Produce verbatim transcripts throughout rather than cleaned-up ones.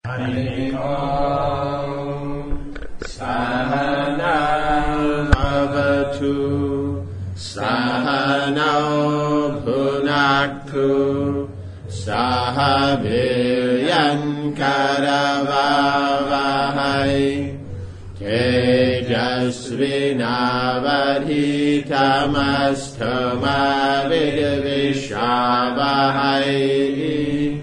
Hari Om Sahana Bhavatu Sahana Bhunaktu Sahaviryan Karavavahai Tejasvinavadhitamasthamavidvishavahai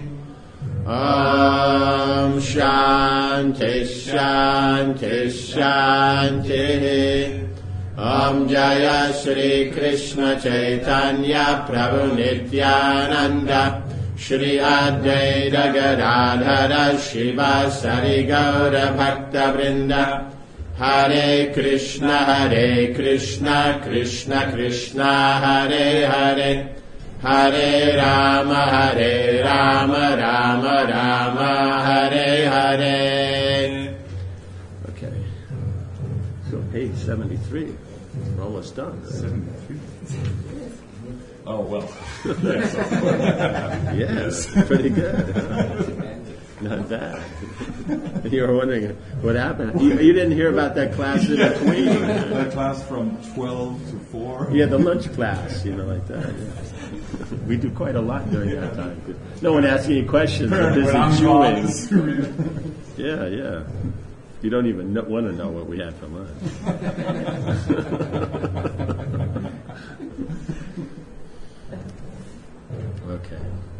Om Shanti Shanti Shanti Om Jaya Shri Krishna Chaitanya Prabhu Nityananda Shri Advaita Gadadhara Shiva Sari Gaura Bhakta Vrinda Hare Krishna Hare Krishna Krishna Krishna Hare Hare Hare Rama Hare Rama Rama Rama Hare Hare. Okay. So page seventy-three. We're almost done. seventy-three. Oh, well. Yes, pretty good. Huh? Not bad. You were wondering what happened. You, you didn't hear about that class in between. That class from twelve to four? Yeah, the lunch class, you know, like that. Yeah. We do quite a lot during that time. No one asks any questions. They're busy chewing. Yeah, yeah. You don't even know, want to know what we had for lunch. Okay.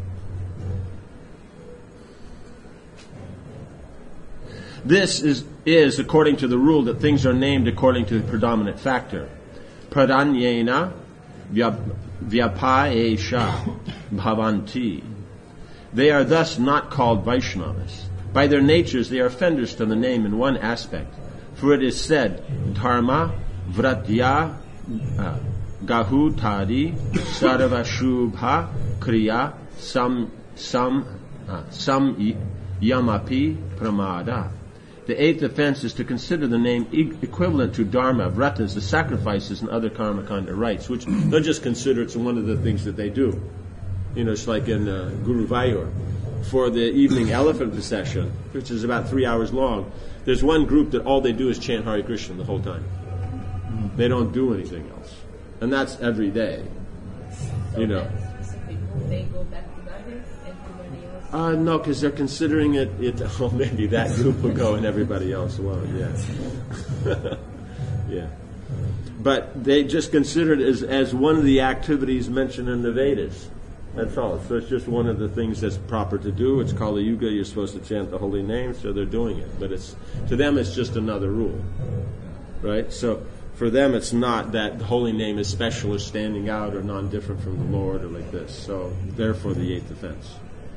This is, is according to the rule that things are named according to the predominant factor. Pradanyena vyapaesha bhavanti. They are thus not called Vaishnavas. By their natures, they are offenders to the name in one aspect. For it is said, Dharma vratya uh, gahutadi sarvashubha kriya sam sam uh, sam yamapi pramada. The eighth offense is to consider the name e- equivalent to dharma, vratas, the sacrifices and other karmakanda rites, which they'll just consider it's one of the things that they do. You know, it's like in uh, Guruvayur. For the evening elephant procession, which is about three hours long, there's one group that all they do is chant Hare Krishna the whole time. They don't do anything else. And that's every day. So you know. They go back to Gadis and everybody else? Uh, no, because they're considering it, it, oh, maybe that group will go and everybody else won't, yeah. Yeah. But they just consider it as, as one of the activities mentioned in the Vedas. That's all. So it's just one of the things that's proper to do. It's Kali Yuga. You're supposed to chant the holy name, so they're doing it. But it's to them, it's just another rule, right? So for them, it's not that the holy name is special or standing out or non-different from the Lord or like this. So therefore, the eighth offense.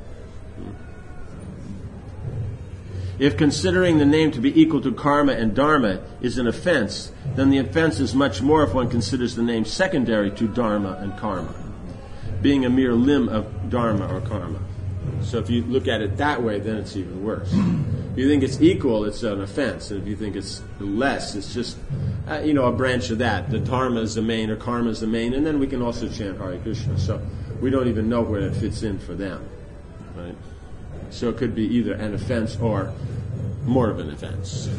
If considering the name to be equal to karma and dharma is an offense, then the offense is much more if one considers the name secondary to dharma and karma, being a mere limb of dharma or karma. So if you look at it that way, then it's even worse. If you think it's equal, it's an offense. And if you think it's less, it's just, uh, you know, a branch of that. The dharma is the main or karma is the main, and then we can also chant Hare Krishna. So we don't even know where it fits in for them, right? So it could be either an offense or more of an offense.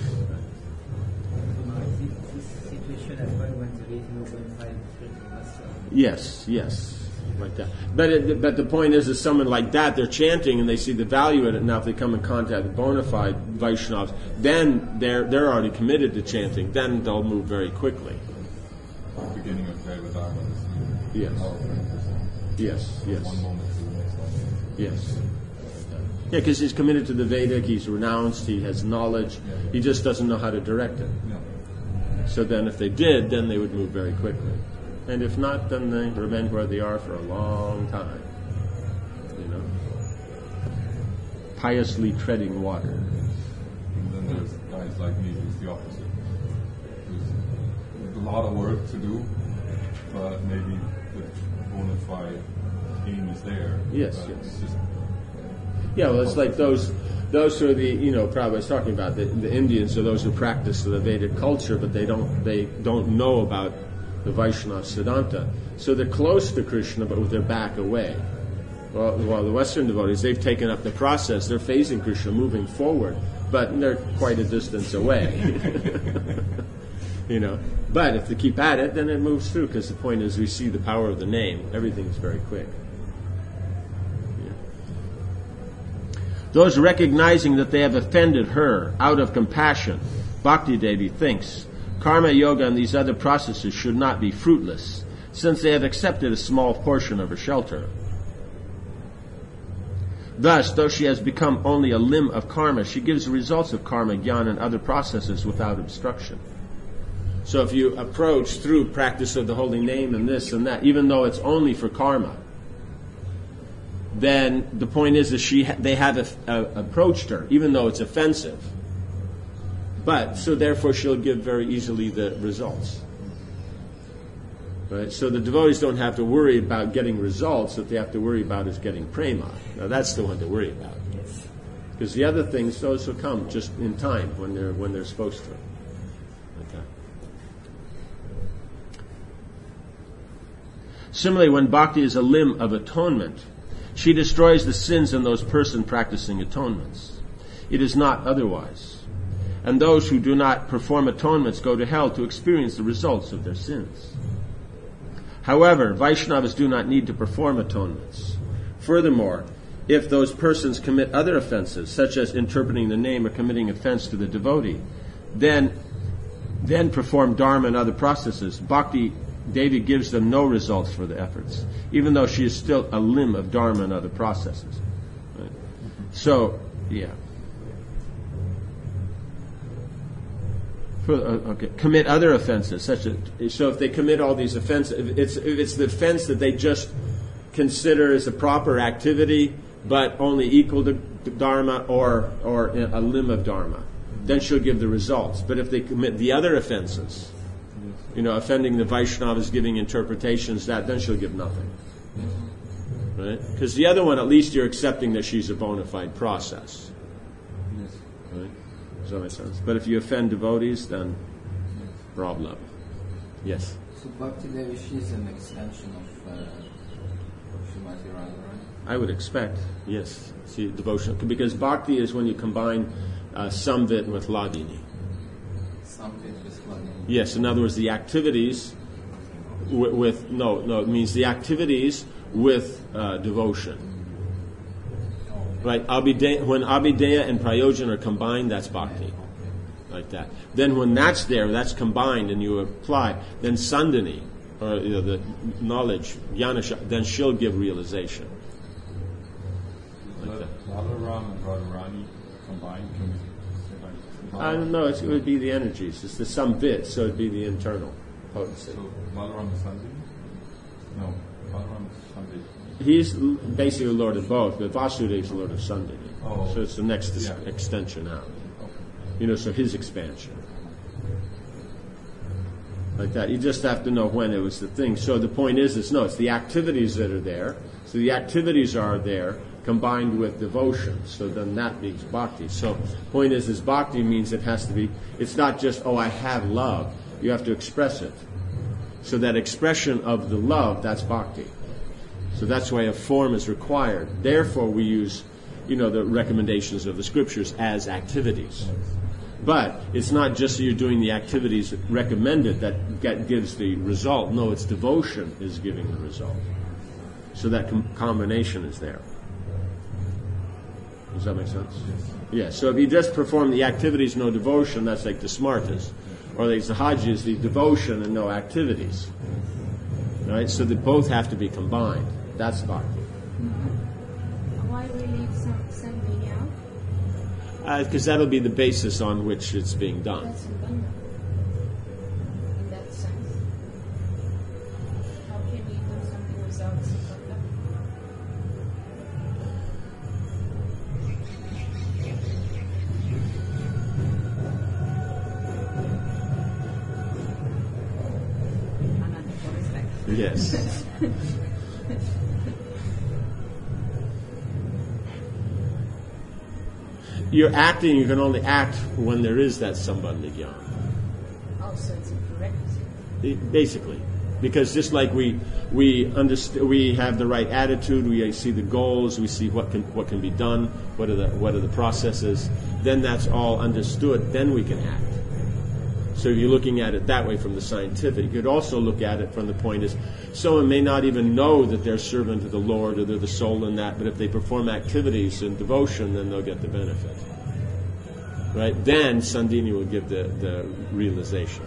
Yes, yes. Like that. But it, but the point is, is someone like that, they're chanting and they see the value in it. Now, if they come in contact with bona fide Vaishnavas, then they're they're already committed to chanting. Then they'll move very quickly. The beginning of Dharma. Yes. Yes. Yes. One moment to the next one. Yes. Yeah, because he's committed to the Vedic. He's renounced. He has knowledge. Yeah, yeah. He just doesn't know how to direct it. Yeah. So then, if they did, then they would move very quickly. And if not, then they remain where they are for a long time. You know? Piously treading water. And then there's guys like me who's the opposite. There's a lot of work to do, but maybe the bona fide aim is there. Yes, but yes. It's just, Yeah, well, it's like those those who are the, you know, Prabhupada was talking about, the, the Indians are those who practice the Vedic culture, but they don't they don't know about the Vaishnava Siddhanta. So they're close to Krishna, but with their back away. Well, well, the Western devotees, they've taken up the process. They're phasing Krishna, moving forward, but they're quite a distance away. You know, but if they keep at it, then it moves through, because the point is we see the power of the name. Everything's very quick. Those recognizing that they have offended her out of compassion, Bhakti Devi thinks, karma yoga and these other processes should not be fruitless, since they have accepted a small portion of her shelter. Thus, though she has become only a limb of karma, she gives the results of karma, jnana, and other processes without obstruction. So if you approach through practice of the holy name and this and that, even though it's only for karma, then the point is that she ha- they have a, a, approached her, even though it's offensive. But, so therefore she'll give very easily the results. Right? So the devotees don't have to worry about getting results. What they have to worry about is getting prema. Now that's the one to worry about. Because the other things, those will come just in time when they're when they're supposed to. Okay. Similarly, when bhakti is a limb of atonement, she destroys the sins in those persons practicing atonements. It is not otherwise. And those who do not perform atonements go to hell to experience the results of their sins. However, Vaishnavas do not need to perform atonements. Furthermore, if those persons commit other offenses, such as interpreting the name or committing offense to the devotee, then, then perform dharma and other processes, Bhakti Devi gives them no results for the efforts, even though she is still a limb of dharma and other processes. Right? So, yeah. For, uh, okay. Commit other offenses, such as, so if they commit all these offenses, if it's, if it's the offense that they just consider as a proper activity, but only equal to dharma or, or a limb of dharma, then she'll give the results. But if they commit the other offenses, you know, offending the Vaishnavas, giving interpretations, that then she'll give nothing. Right? Because the other one, at least you're accepting that she's a bona fide process. Right? Does that make sense? But if you offend devotees, then problem. Yes? So Bhakti Devi, she's an extension of, uh, of Srimati Radha, right? I would expect, yes. See, devotion. Because bhakti is when you combine uh, samvit with ladini. Samvit with ladini. Yes, in other words, the activities with, with no, no, it means the activities with uh, devotion. Right? Abhideya, when Abhideya and Prayojan are combined, that's bhakti. Like that. Then when that's there, that's combined and you apply, then Sandhini, or you know, the knowledge, Jnana, then she'll give realization. Like that. Balaram and Radharani combined, can we say like I don't know, it's, it would be the energies. It's the samvit, so it would be the internal potency. So Balaram is Sandhini? No, Balaram is Sandhini. He's basically the Lord of both, but Vasudeva is the Lord of Sandhini. Oh. So it's the next Yeah. extension out. Okay. You know, so his expansion. Like that. You just have to know when it was the thing. So the point is, is no, it's the activities that are there. So the activities are there combined with devotion. So then that means bhakti. So point is, is bhakti means it has to be, it's not just, oh, I have love. You have to express it. So that expression of the love, that's bhakti. So that's why a form is required. Therefore we use, you know, the recommendations of the scriptures as activities. But it's not just that you're doing the activities recommended that get, gives the result. No, it's devotion is giving the result. So that com- combination is there. Does that make sense? Yes. Yeah, so if you just perform the activities, no devotion, that's like the smartest. Or like the Hajj, the devotion and no activities. Right? So they both have to be combined. That's bhakti. Why we leave some Sandhini out? Because uh, that'll be the basis on which it's being done. That's Sambandha. In that sense. How can we do something without Sambandha? Another perspective. Yes. You're acting, you can only act when there is that sambandha jnana. Oh, so it's a prerequisite. Basically. Because just like we we underst- we have the right attitude, we see the goals, we see what can what can be done, what are the what are the processes. Then that's all understood. Then we can act. So if you're looking at it that way from the scientific, you could also look at it from the point is someone may not even know that they're servant to the Lord or they're the soul in that, but if they perform activities in devotion, then they'll get the benefit. Right? Then Sandini will give the, the realization.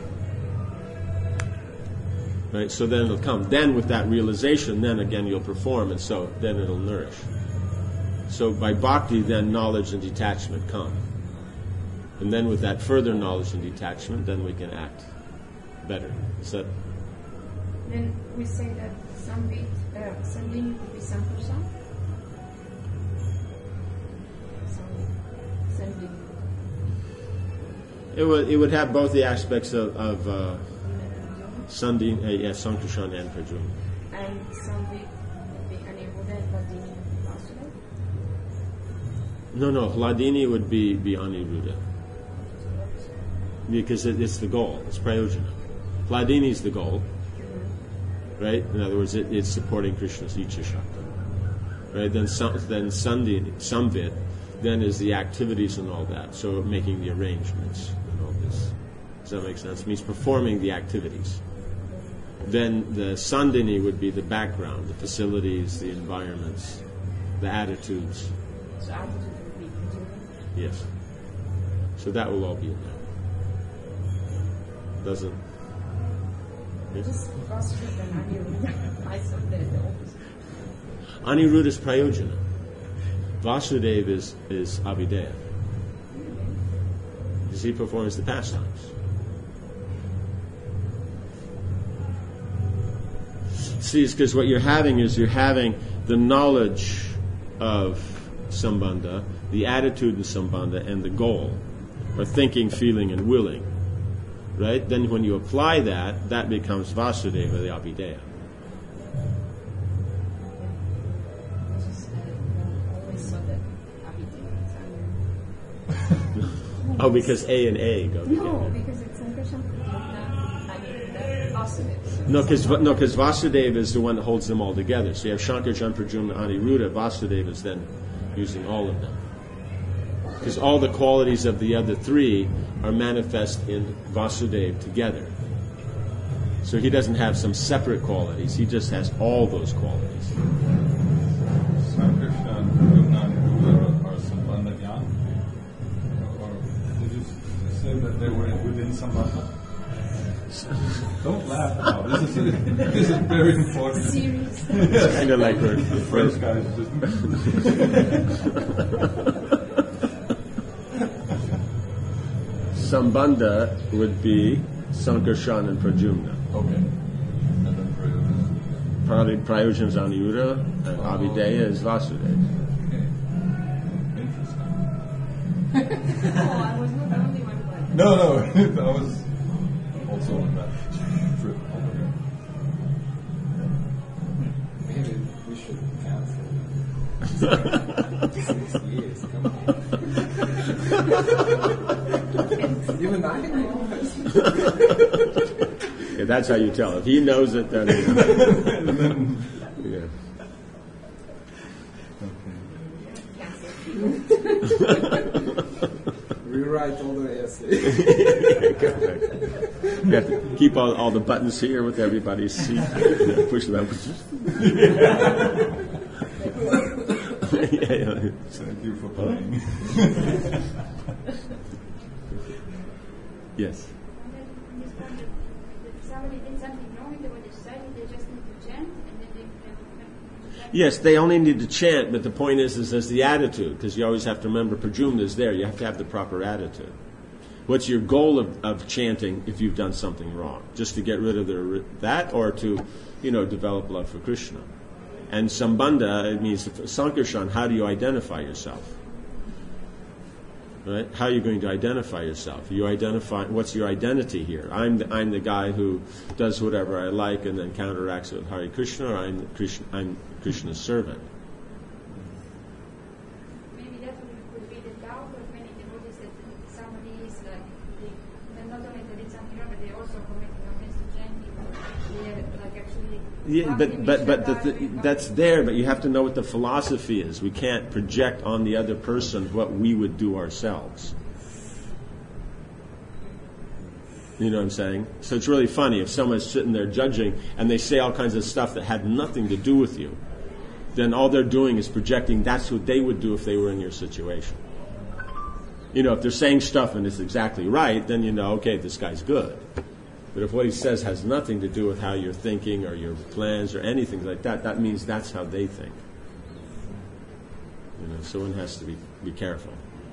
Right? So then it'll come. Then with that realization, then again you'll perform, and so then it'll nourish. So by bhakti, then knowledge and detachment come. And then with that further knowledge and detachment, then we can act better. Is that? Then we say that Sambit, uh, Sandini could be Sankarshan. Sandini. It would it would have both the aspects of, of uh, Sandini, uh, yes, Sankarshan and Prajuna. And Sambit would be Aniruddha and Hladini would be Vasudeva. No, no, Hladini would be, be Aniruddha. Because it, it's the goal. It's prayojana. Hladini is the goal. Right? In other words, it, it's supporting Krishna's Icha Shakti. Right? Then, then Sandini, Samvit, then is the activities and all that. So making the arrangements and all this. Does that make sense? It means performing the activities. Then the Sandini would be the background, the facilities, the environments, the attitudes. So attitude would be Prajuna. Yes. So that will all be in there. Doesn't. Yes. Just Vasudeva and Aniruddha. I said the the opposite. Aniruddha is prayojana. Vasudeva is, is avideya. Because he performs the pastimes. See, it's because what you're having is you're having the knowledge of Sambandha, the attitude in Sambandha, and the goal, or thinking, feeling, and willing. Right? Then when you apply that, that becomes Vasudeva, the avideya. Oh, because A and A go together. No, because it's Sankarshan, Prajuna, Aniruddha, Vasudeva. No, because no, because Vasudeva is the one that holds them all together. So you have Shankarshan, Prajuna, Aniruddha. Vasudeva is then using all of them. Because all the qualities of the other three are manifest in Vasudeva together. So he doesn't have some separate qualities. He just has all those qualities. Sankarshan, Prajuna, and Aniruddha are Sambandha Jnana? Or did you say that they were within Sambandha? Don't laugh now. This is, a, this is very important. Serious. It's kind of like The French guys just... Sambandha would be Sankarshan and Prajumna. Okay. And then Prayojana. Probably Prayojana is Aniruddha, and Oh. Avideya is Vasudeva. Okay. Interesting. Oh, I was not the only one like that. No, no, I was also on that trip over Maybe we should cancel six years. Come on. Even I know. Yeah, that's how you tell. If he knows it, then yeah. Rewrite all the essays. You have to keep all, all the buttons here with everybody's seat. Push them. yeah, yeah. Thank you for playing. Yes. Somebody did something wrong, they were deciding they just need to chant, and then they can. Yes, they only need to chant, but the point is, is there's the attitude, because you always have to remember Prajumna is there. You have to have the proper attitude. What's your goal of, of chanting if you've done something wrong? Just to get rid of the, that, or to, you know, develop love for Krishna? And Sambandha, it means Sankarshan, how do you identify yourself? Right? How are you going to identify yourself? You identify, what's your identity here? I'm the, I'm the guy who does whatever I like and then counteracts it with Hare Krishna, or I'm Krishna, I'm Krishna's servant. Maybe that could be the doubt of many devotees that somebody is like, they, they're not only they did something wrong, but they also committing offense to chanting. They're like actually. Yeah, talk but to but each but the, other the, and that's there. But you have to know what the philosophy is. We can't project on the other person what we would do ourselves. You know what I'm saying? So it's really funny if someone's sitting there judging and they say all kinds of stuff that had nothing to do with you. Then all they're doing is projecting that's what they would do if they were in your situation. You know, if they're saying stuff and it's exactly right, then you know, okay, this guy's good. But if what he says has nothing to do with how you're thinking or your plans or anything like that, that means that's how they think. You know, so one has to be, be careful.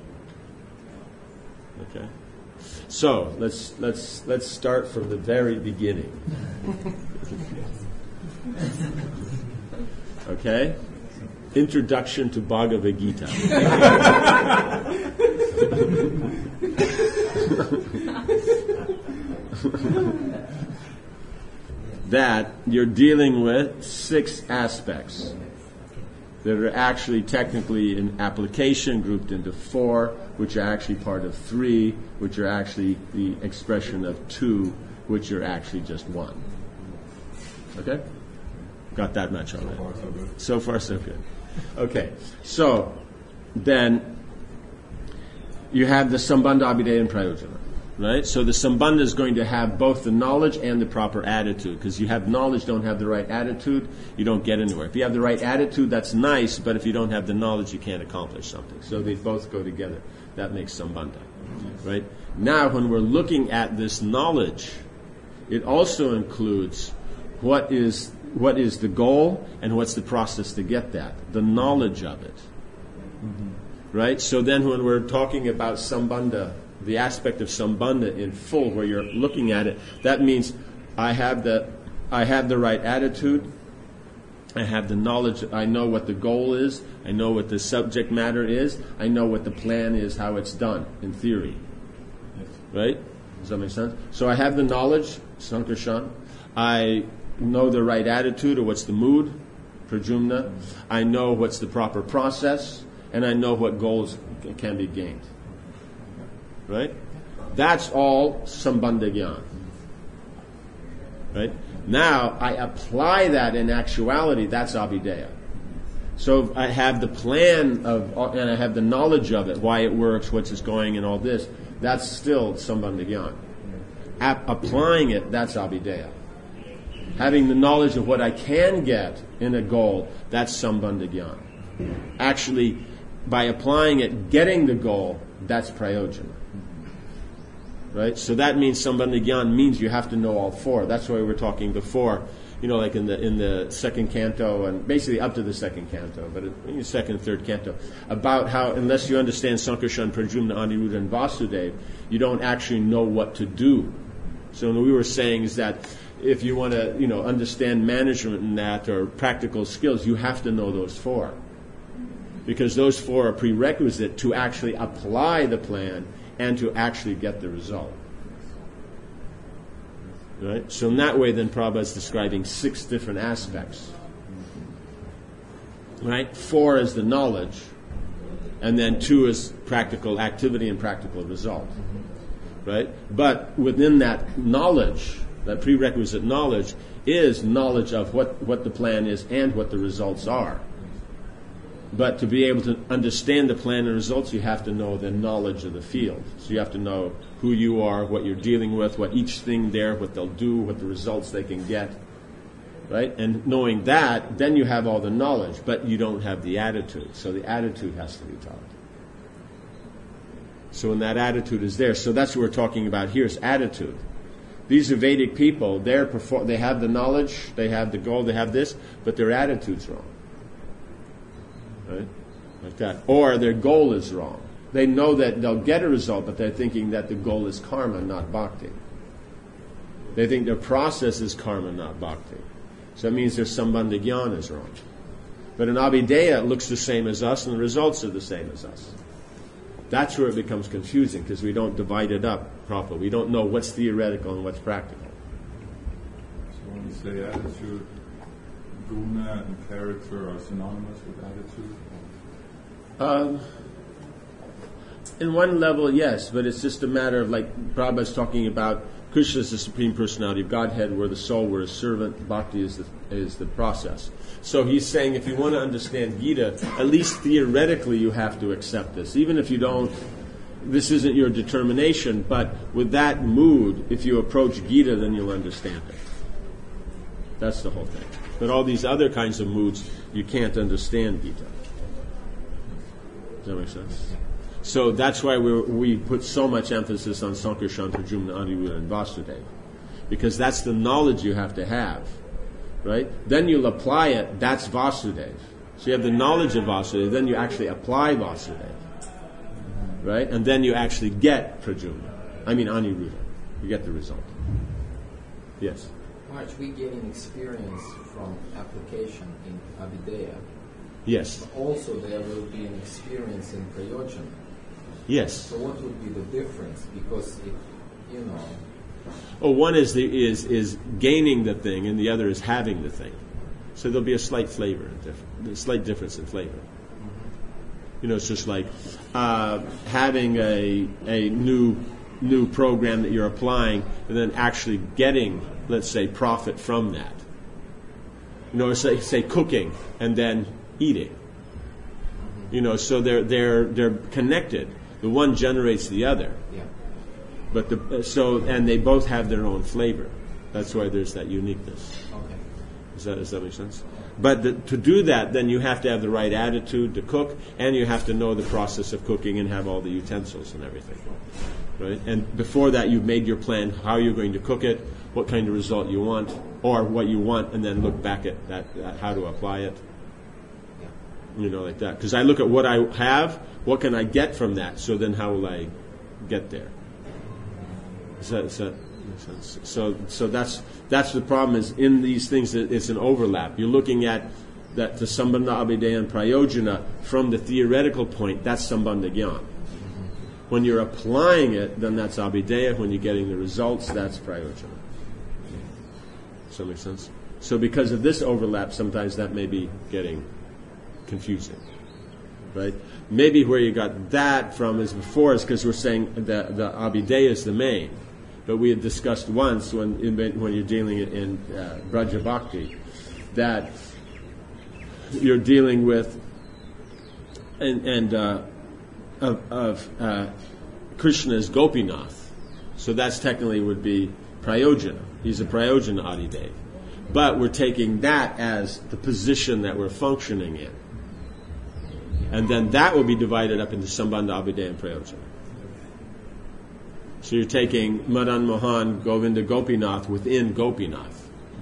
Okay? So let's let's let's start from the very beginning. Okay? Introduction to Bhagavad Gita. That you're dealing with six aspects that are actually technically in application grouped into four, which are actually part of three, which are actually the expression of two, which are actually just one. Okay? Got that much on it. So far, so good. Okay, so then you have the Sambandha, Abhideya, and Prayojana. Right? So the Sambandha is going to have both the knowledge and the proper attitude. Because you have knowledge, don't have the right attitude, you don't get anywhere. If you have the right attitude, that's nice, but if you don't have the knowledge, you can't accomplish something. So they both go together. That makes Sambandha. Right? Now, when we're looking at this knowledge, it also includes what is what is the goal and what's the process to get that. The knowledge of it. Mm-hmm. Right? So then when we're talking about Sambandha, the aspect of Sambandha in full, where you're looking at it, that means I have the I have the right attitude, I have the knowledge, I know what the goal is, I know what the subject matter is, I know what the plan is, how it's done, in theory. Yes. Right? Does that make sense? So I have the knowledge, Sankarshan, I know the right attitude, or what's the mood, Prajumna, I know what's the proper process, and I know what goals can be gained. Right? That's all Sambandha Gyan. Right? Now, I apply that in actuality, that's Abhideya. So I have the plan of, and I have the knowledge of it, why it works, what's it's going, and all this, that's still Sambandha Gyan. App- applying it, that's Abhideya. Having the knowledge of what I can get in a goal, that's Sambandha Gyan. Actually, by applying it, getting the goal, that's Prayojana. Right? So that means Sambandha Gyan means you have to know all four. That's why we were talking before, you know, like in the in the second canto and basically up to the second canto, but in the second and third canto, about how unless you understand Sankarshan, Prajumna, Aniruddha, and Vasudeva, you don't actually know what to do. So what we were saying is that if you want to, you know, understand management in that or practical skills, you have to know those four. Because those four are prerequisite to actually apply the plan and to actually get the result. Right? So in that way, then Prabhupada is describing six different aspects. Right? Four is the knowledge, and then two is practical activity and practical result. Right? But within that knowledge, that prerequisite knowledge, is knowledge of what, what the plan is and what the results are. But to be able to understand the plan and results, you have to know the knowledge of the field. So you have to know who you are, what you're dealing with, what each thing there, what they'll do, what the results they can get. Right? And knowing that, then you have all the knowledge, but you don't have the attitude. So the attitude has to be taught. So when that attitude is there, so that's what we're talking about here is attitude. These are Vedic people, they're perform- they have the knowledge, they have the goal, they have this, but their attitude's wrong. Right? Like that. Or their goal is wrong. They know that they'll get a result, but they're thinking that the goal is karma, not bhakti. They think their process is karma, not bhakti. So that means their Sambandha Gyan is wrong. But in Abhideya, it looks the same as us, and the results are the same as us. That's where it becomes confusing, because we don't divide it up properly. We don't know what's theoretical and what's practical. So when we say attitude, guna and character are synonymous with attitude? Um, In one level, yes, but it's just a matter of, like Prabhupada's talking about, Krishna is the Supreme Personality of Godhead, we're the soul, we're a servant, bhakti is the, is the process. So he's saying if you want to understand Gita, at least theoretically you have to accept this. Even if you don't, this isn't your determination, but with that mood, if you approach Gita, then you'll understand it. That's the whole thing. But all these other kinds of moods, you can't understand Gita. Does that make sense? So that's why we we put so much emphasis on Sankarshan, Pradyumna, Aniruddha, and Vasudeva. Because that's the knowledge you have to have. Right? Then you'll apply it, that's Vasudeva. So you have the knowledge of Vasudeva, then you actually apply Vasudeva. Right? And then you actually get Pradyumna. I mean Aniruddha. You get the result. Yes? March, we gain experience from application in Abhideya. Yes. But also there will be an experience in Prayojana. Yes. So what would be the difference? Because if, you know... Oh, one is the, is is gaining the thing, and the other is having the thing. So there'll be a slight flavor, a slight difference in flavor. Mm-hmm. You know, it's just like uh, having a a new new program that you're applying, and then actually getting, let's say, profit from that. You know, say say cooking and then eating. Mm-hmm. You know, so they're they're they're connected. The one generates the other. Yeah. But the so and they both have their own flavor. That's why there's that uniqueness. Okay. Does that does that make sense? But the, to do that, then you have to have the right attitude to cook, and you have to know the process of cooking and have all the utensils and everything, right? And before that, you've made your plan how you're going to cook it, what kind of result you want, or what you want, and then look back at that, at how to apply it. You know, like that. Because I look at what I have, what can I get from that? So then, how will I get there? Is that, is that makes sense? So, so that's that's the problem. Is in these things, it's an overlap. You're looking at that the Sambandha, Abhideya, and Prayojana from the theoretical point. That's Sambandha Gyan. When you're applying it, then that's Abhideya. When you're getting the results, that's Prayojana. Does that make sense? So, because of this overlap, sometimes that may be getting confusing, right? Maybe where you got that from is before is because we're saying that the Abhideya is the main, but we had discussed once when when you're dealing in uh, Braja Bhakti that you're dealing with and, and uh, of, of uh, Krishna's Gopinath, so that's technically would be Prayojana. He's a Prayojana Adidev, but we're taking that as the position that we're functioning in. And then that will be divided up into Sambandha, Abhideya, and Prayojana. So you're taking Madan Mohan, Govinda, Gopinath within Gopinath.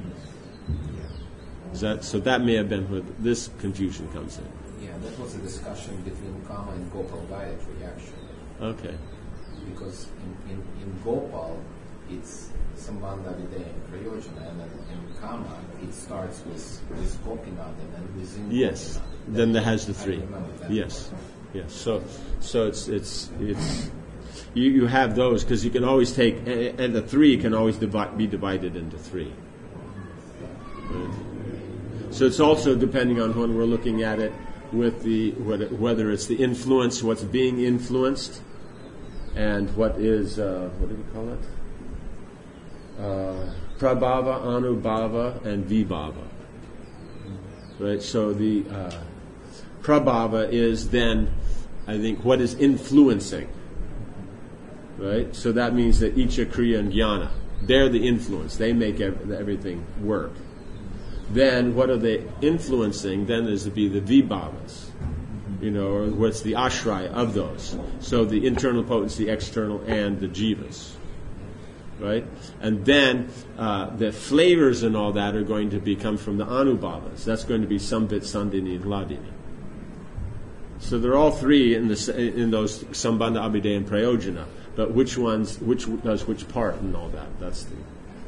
Is that, so that may have been where this confusion comes in. Yeah, that was a discussion between Kama and Gopal Gayatri, actually. Okay. Because in, in, in Gopal, it's Sambandha, Abhideya, and Prayojana, and then in Kama, it starts with, with Gopinath and then within Yes. Gopinath. Then that has the three. That. Yes, yes. So, so it's it's it's you, you have those because you can always take and, and the three can always divide, be divided into three. Right? So it's also depending on when we're looking at it with the whether it's the influence, what's being influenced, and what is uh, what do we call it? Uh, prabhava, anubhava, and vibhava. Right. So the uh, prabhava is then, I think, what is influencing. Right? So that means that Icha, Kriya, and Jnana, they're the influence. They make ev- everything work. Then what are they influencing? Then is to be the vibhavas, you know, or what's the ashraya of those. So the internal potency, external, and the jivas. Right? And then uh, the flavors and all that are going to be come from the anubhavas. That's going to be Sambit, Sandini, and Hladini. So they're all three in the in those Sambandha, Abhideya, and Prayojana. But which ones, which does which part and all that? That's the.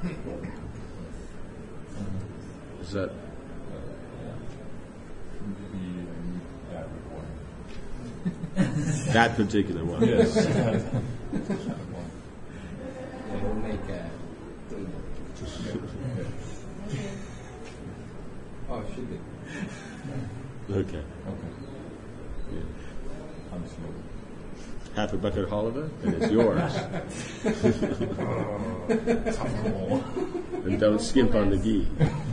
Is that? That particular one. Yes. We'll make a oh, should be. Okay. Okay. Yeah. I'm slow. half a bucket of halva, and it's yours. And don't skimp on the ghee.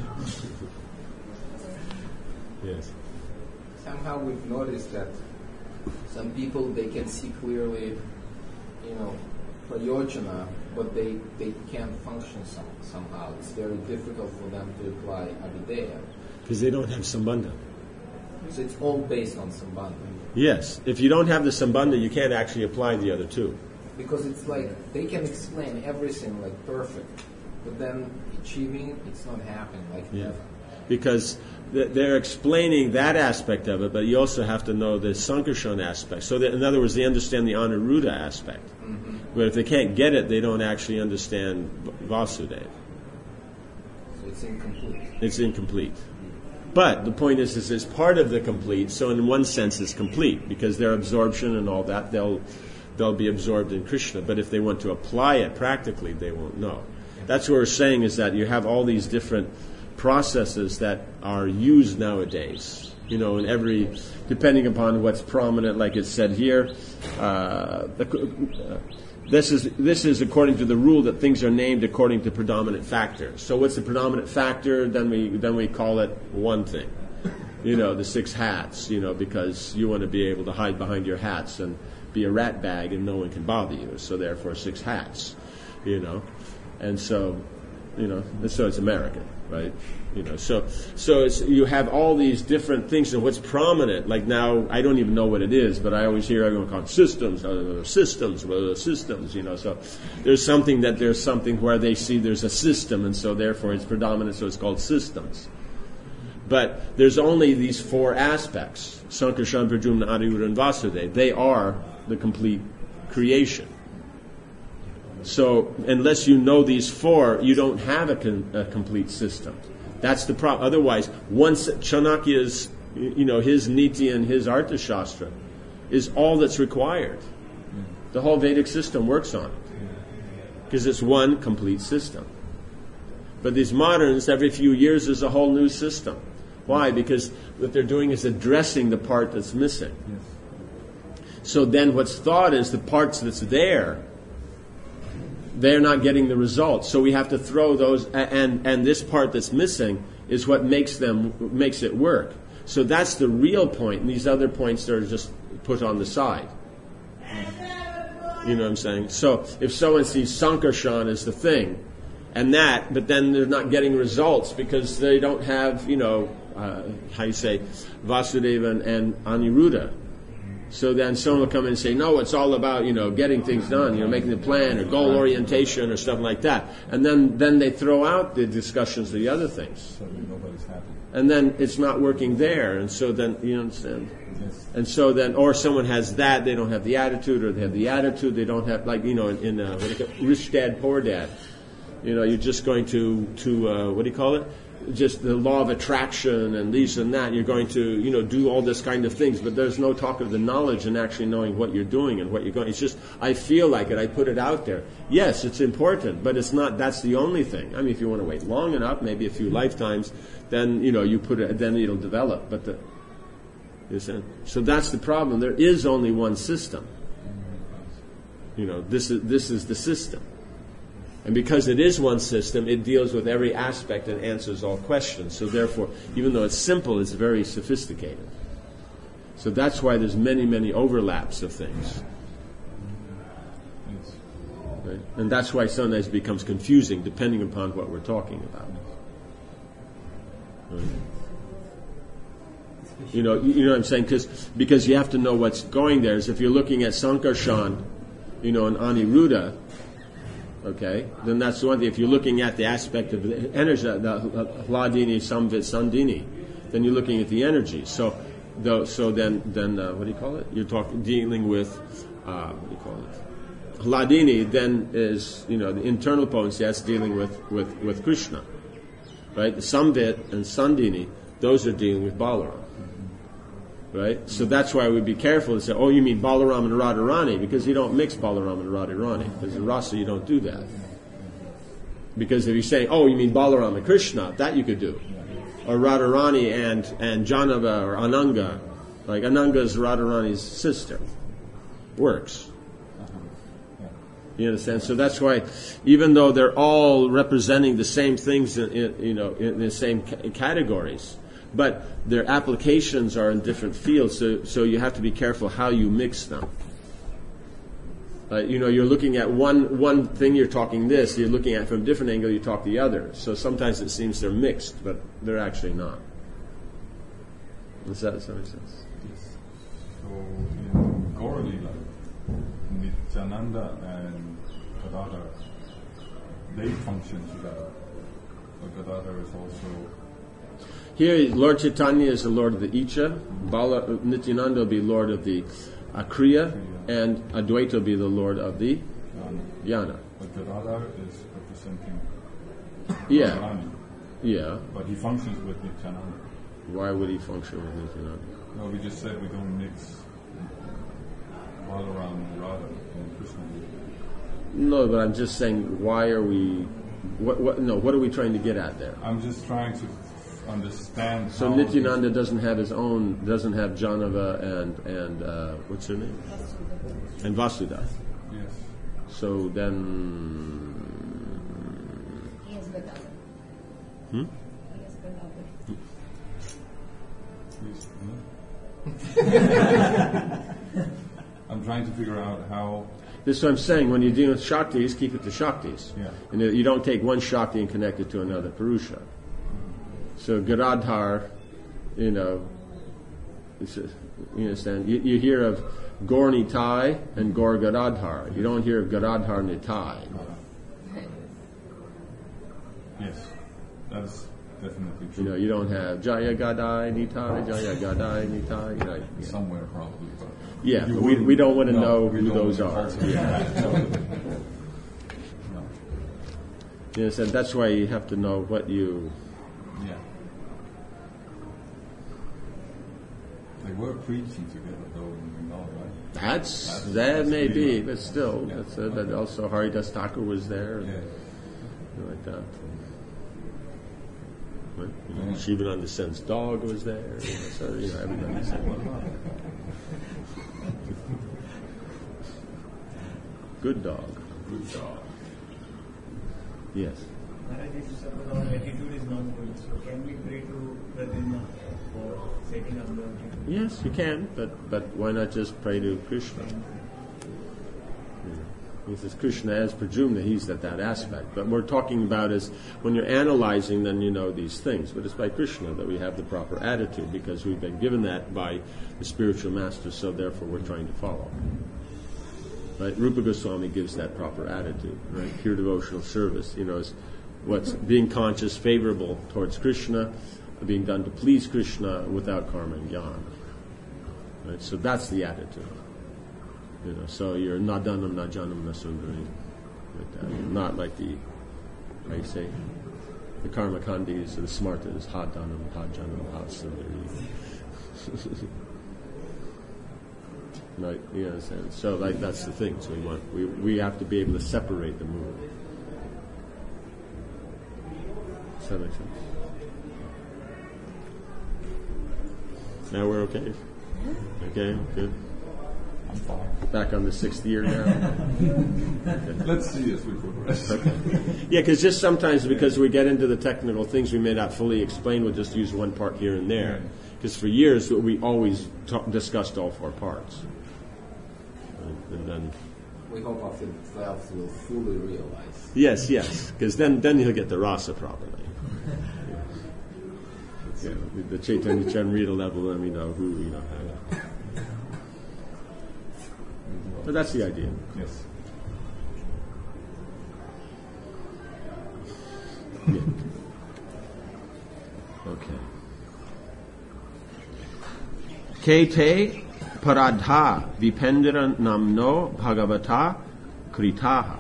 Yes. Somehow we've noticed that some people, they can see clearly, you know, prayojana, but they, they can't function some, somehow. It's very difficult for them to apply avideya. Because they don't have sambandha. So it's all based on sambandha. Yes. If you don't have the sambandha, you can't actually apply the other two. Because it's like, they can explain everything like perfect, but then achieving, it's not happening like Yeah. that. Because th- they're explaining that aspect of it, but you also have to know the Sankarshan aspect. So that, in other words, they understand the Aniruddha aspect. Mm-hmm. But if they can't get it, they don't actually understand V- Vasudeva. So it's incomplete. It's incomplete. But the point is, is it's part of the complete, so in one sense it's complete, because their absorption and all that, they'll they'll be absorbed in Krishna. But if they want to apply it practically, they won't know. That's what we're saying, is that you have all these different processes that are used nowadays. You know, in every, depending upon what's prominent, like it said here, uh, the, uh, this is this is according to the rule that things are named according to predominant factors. So what's the predominant factor? Then we then we call it one thing. You know, the six hats. You know, because you want to be able to hide behind your hats and be a rat bag, and no one can bother you. So therefore, six hats. You know, and so, you know, so it's American, right? You know, so so it's, you have all these different things, and what's prominent. Like now, I don't even know what it is, but I always hear everyone call it systems, uh, systems, uh, systems. You know, so there's something that there's something where they see there's a system, and so therefore it's predominant. So it's called systems. But there's only these four aspects: Sankarshan, Pradyumna, Aniruddha, and Vasudeva. They are the complete creation. So unless you know these four, you don't have a, con- a complete system. That's the problem. Otherwise, once Chanakya's, you know, his Niti and his Arthashastra is all that's required. The whole Vedic system works on it. Because it's one complete system. But these moderns, every few years is a whole new system. Why? Because what they're doing is addressing the part that's missing. So then what's thought is the parts that's there, they're not getting the results. So we have to throw those, and and this part that's missing is what makes them makes it work. So that's the real point, and these other points are just put on the side. You know what I'm saying? So if someone sees Sankarshan as the thing, and that, but then they're not getting results because they don't have, you know, uh, how you say, Vasudeva and, and Aniruddha. So then someone will come in and say, no, it's all about, you know, getting things done, you know, making the plan or goal orientation or stuff like that. And then, then they throw out the discussions of the other things. So nobody's happy. And then it's not working there. And so then, you understand? Yes. And so then, or someone has that, they don't have the attitude, or they have the attitude, they don't have, like, you know, in, in uh, what do you call it? Rich Dad, Poor Dad. You know, you're just going to, to uh, what do you call it? Just the law of attraction and these and that. You're going to, you know, do all this kind of things, but there's no talk of the knowledge and actually knowing what you're doing and what you're going. It's just, I feel like it, I put it out there. Yes, it's important, but it's not, that's the only thing. I mean, if you want to wait long enough, maybe a few lifetimes, then, you know, you put it, then it'll develop. But the, you see? So that's the problem. There is only one system. You know, this is, this is the system. And because it is one system, it deals with every aspect and answers all questions. So therefore, even though it's simple, it's very sophisticated. So that's why there's many, many overlaps of things. Right? And that's why sometimes it becomes confusing, depending upon what we're talking about. Right? You know, you know what I'm saying? Because because you have to know what's going there. Is if you're looking at Sankarshan, you know, and Aniruddha, okay, then that's the one thing. If you're looking at the aspect of the energy, the Hladini, Samvit, Sandini, then you're looking at the energy. So, the, so then, then uh, what do you call it? You're talking, dealing with, uh, what do you call it? Hladini then is, you know, the internal potency. That's dealing with, with, with Krishna, right? The Samvit and Sandini, those are dealing with Balaram. Right? So that's why we'd be careful to say, oh, you mean Balaram and Radharani, because you don't mix Balaram and Radharani. Because in Rasa you don't do that. Because if you say, oh, you mean Balaram and Krishna, that you could do. Or Radharani and, and Janava or Ananga. Like Ananga is Radharani's sister. Works. You understand? So that's why, even though they're all representing the same things, in, in, you know, in the same ca- categories, but their applications are in different fields. So, so you have to be careful how you mix them. Uh, you know, you're looking at one one thing, you're talking this. You're looking at it from a different angle, you talk the other. So sometimes it seems they're mixed, but they're actually not. Does that, does that make sense? Yes. So in Gaura Lila, Nityananda and Gadadhar, they function together. But Gadadhar is also... Here, Lord Chaitanya is the Lord of the Icha, Bala, Nityananda will be Lord of the Akriya, and Advaita will be the Lord of the Jnana. Jnana. But Gadadhar is representing Yeah, Radharani. yeah. But he functions with Nityananda. Why would he function with Nityananda? No, we just said we don't mix Balaram and Radha and Krishna. No, but I'm just saying, why are we... What, what, no, what are we trying to get at there? I'm just trying to understand. So how Nityananda doesn't have his own, doesn't have Janava and, and uh, what's her name? And Vasudha. Yes. So then... He has Gadadhar. Hmm? He has Gadadhar. Please. I'm trying to figure out how. This is what I'm saying. When you're dealing with Shaktis, keep it to Shaktis. Yeah. And you don't take one Shakti and connect it to another Purusha. So Gadadhar, you know, it's a, you understand? You, you hear of Gaur Nitai and Gaur Gadadhar. You don't hear of Gadadhar Nitai. Yes, that's definitely You true. know, you don't have Jaya Gadai Nitai, Jaya Gadai Nitai. You know, yeah. Somewhere probably, but Yeah, you but we, wouldn't- we don't want to no, know we who don't those want are. to falsify Yeah. that. No. You understand? That's why you have to know what you... Yeah. They were preaching together though in Bengal, right? That's, That's- that that's may be, really- but still, Yeah. that's, uh, but also Haridas Thakur was there, and Yeah. something like that. Right? You know, Yeah. Shivananda Sen's dog was there, you know, so you know, everybody's there. Good dog. Good job. Yes. Maharaj, if suppose our attitude is not good, so can we pray to Pradyumna for setting up the attitude? Yes, you can, but, but why not just pray to Krishna? He says Krishna as Pradyumna, he's at that aspect. But we're talking about is when you're analyzing, then you know these things. But it's by Krishna that we have the proper attitude, because we've been given that by the spiritual master, so therefore we're trying to follow. Right? Rupa Goswami gives that proper attitude, right? Pure devotional service, you know, is what's being conscious, favorable towards Krishna, being done to please Krishna without karma and jnana. Right? So that's the attitude. You know, so you're nadanam, najanam, nasundari, like that. You're not like the, how you say, the karma kandis or the smartas, hadanam, hajanam, hasundari. Right, you understand? So, like, that's the thing. So we want, we we have to be able to separate the mood. Does that make sense? Now we're okay. Okay, good. I'm fine. Back on the sixth year now. Let's see as we progress. Yeah, because just sometimes because we get into the technical things we may not fully explain, we'll just use one part here and there. Because for years we always ta- discussed all four parts. And then, We hope after the twelfth we'll fully realize. yes, yes, because then then he'll get the rasa properly. Yeah, the Chaitanya Charamrita level, then we know who, you know. How. But that's the idea. Yes. Yeah. Okay. Kete paradha vipendra namno bhagavata kritaha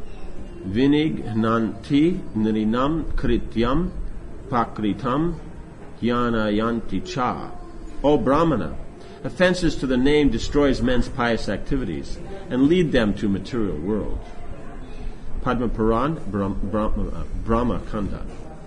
vinignanti nirinam krityam pakritam jnanayanti cha. O Brahmana, offenses to the name destroys men's pious activities and lead them to material world. Padma Puran, Brahma, Brahma, Brahma Kanda.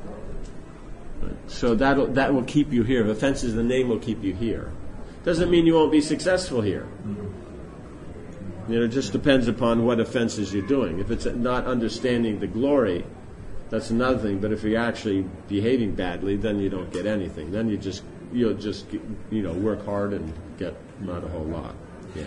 So that that will keep you here. Offenses to the name will keep you here. Doesn't mean you won't be successful here. You know, it just depends upon what offenses you're doing. If it's not understanding the glory, that's another thing. But if you're actually behaving badly, then you don't get anything. Then you just you'll just you know work hard and get not a whole lot. Yeah.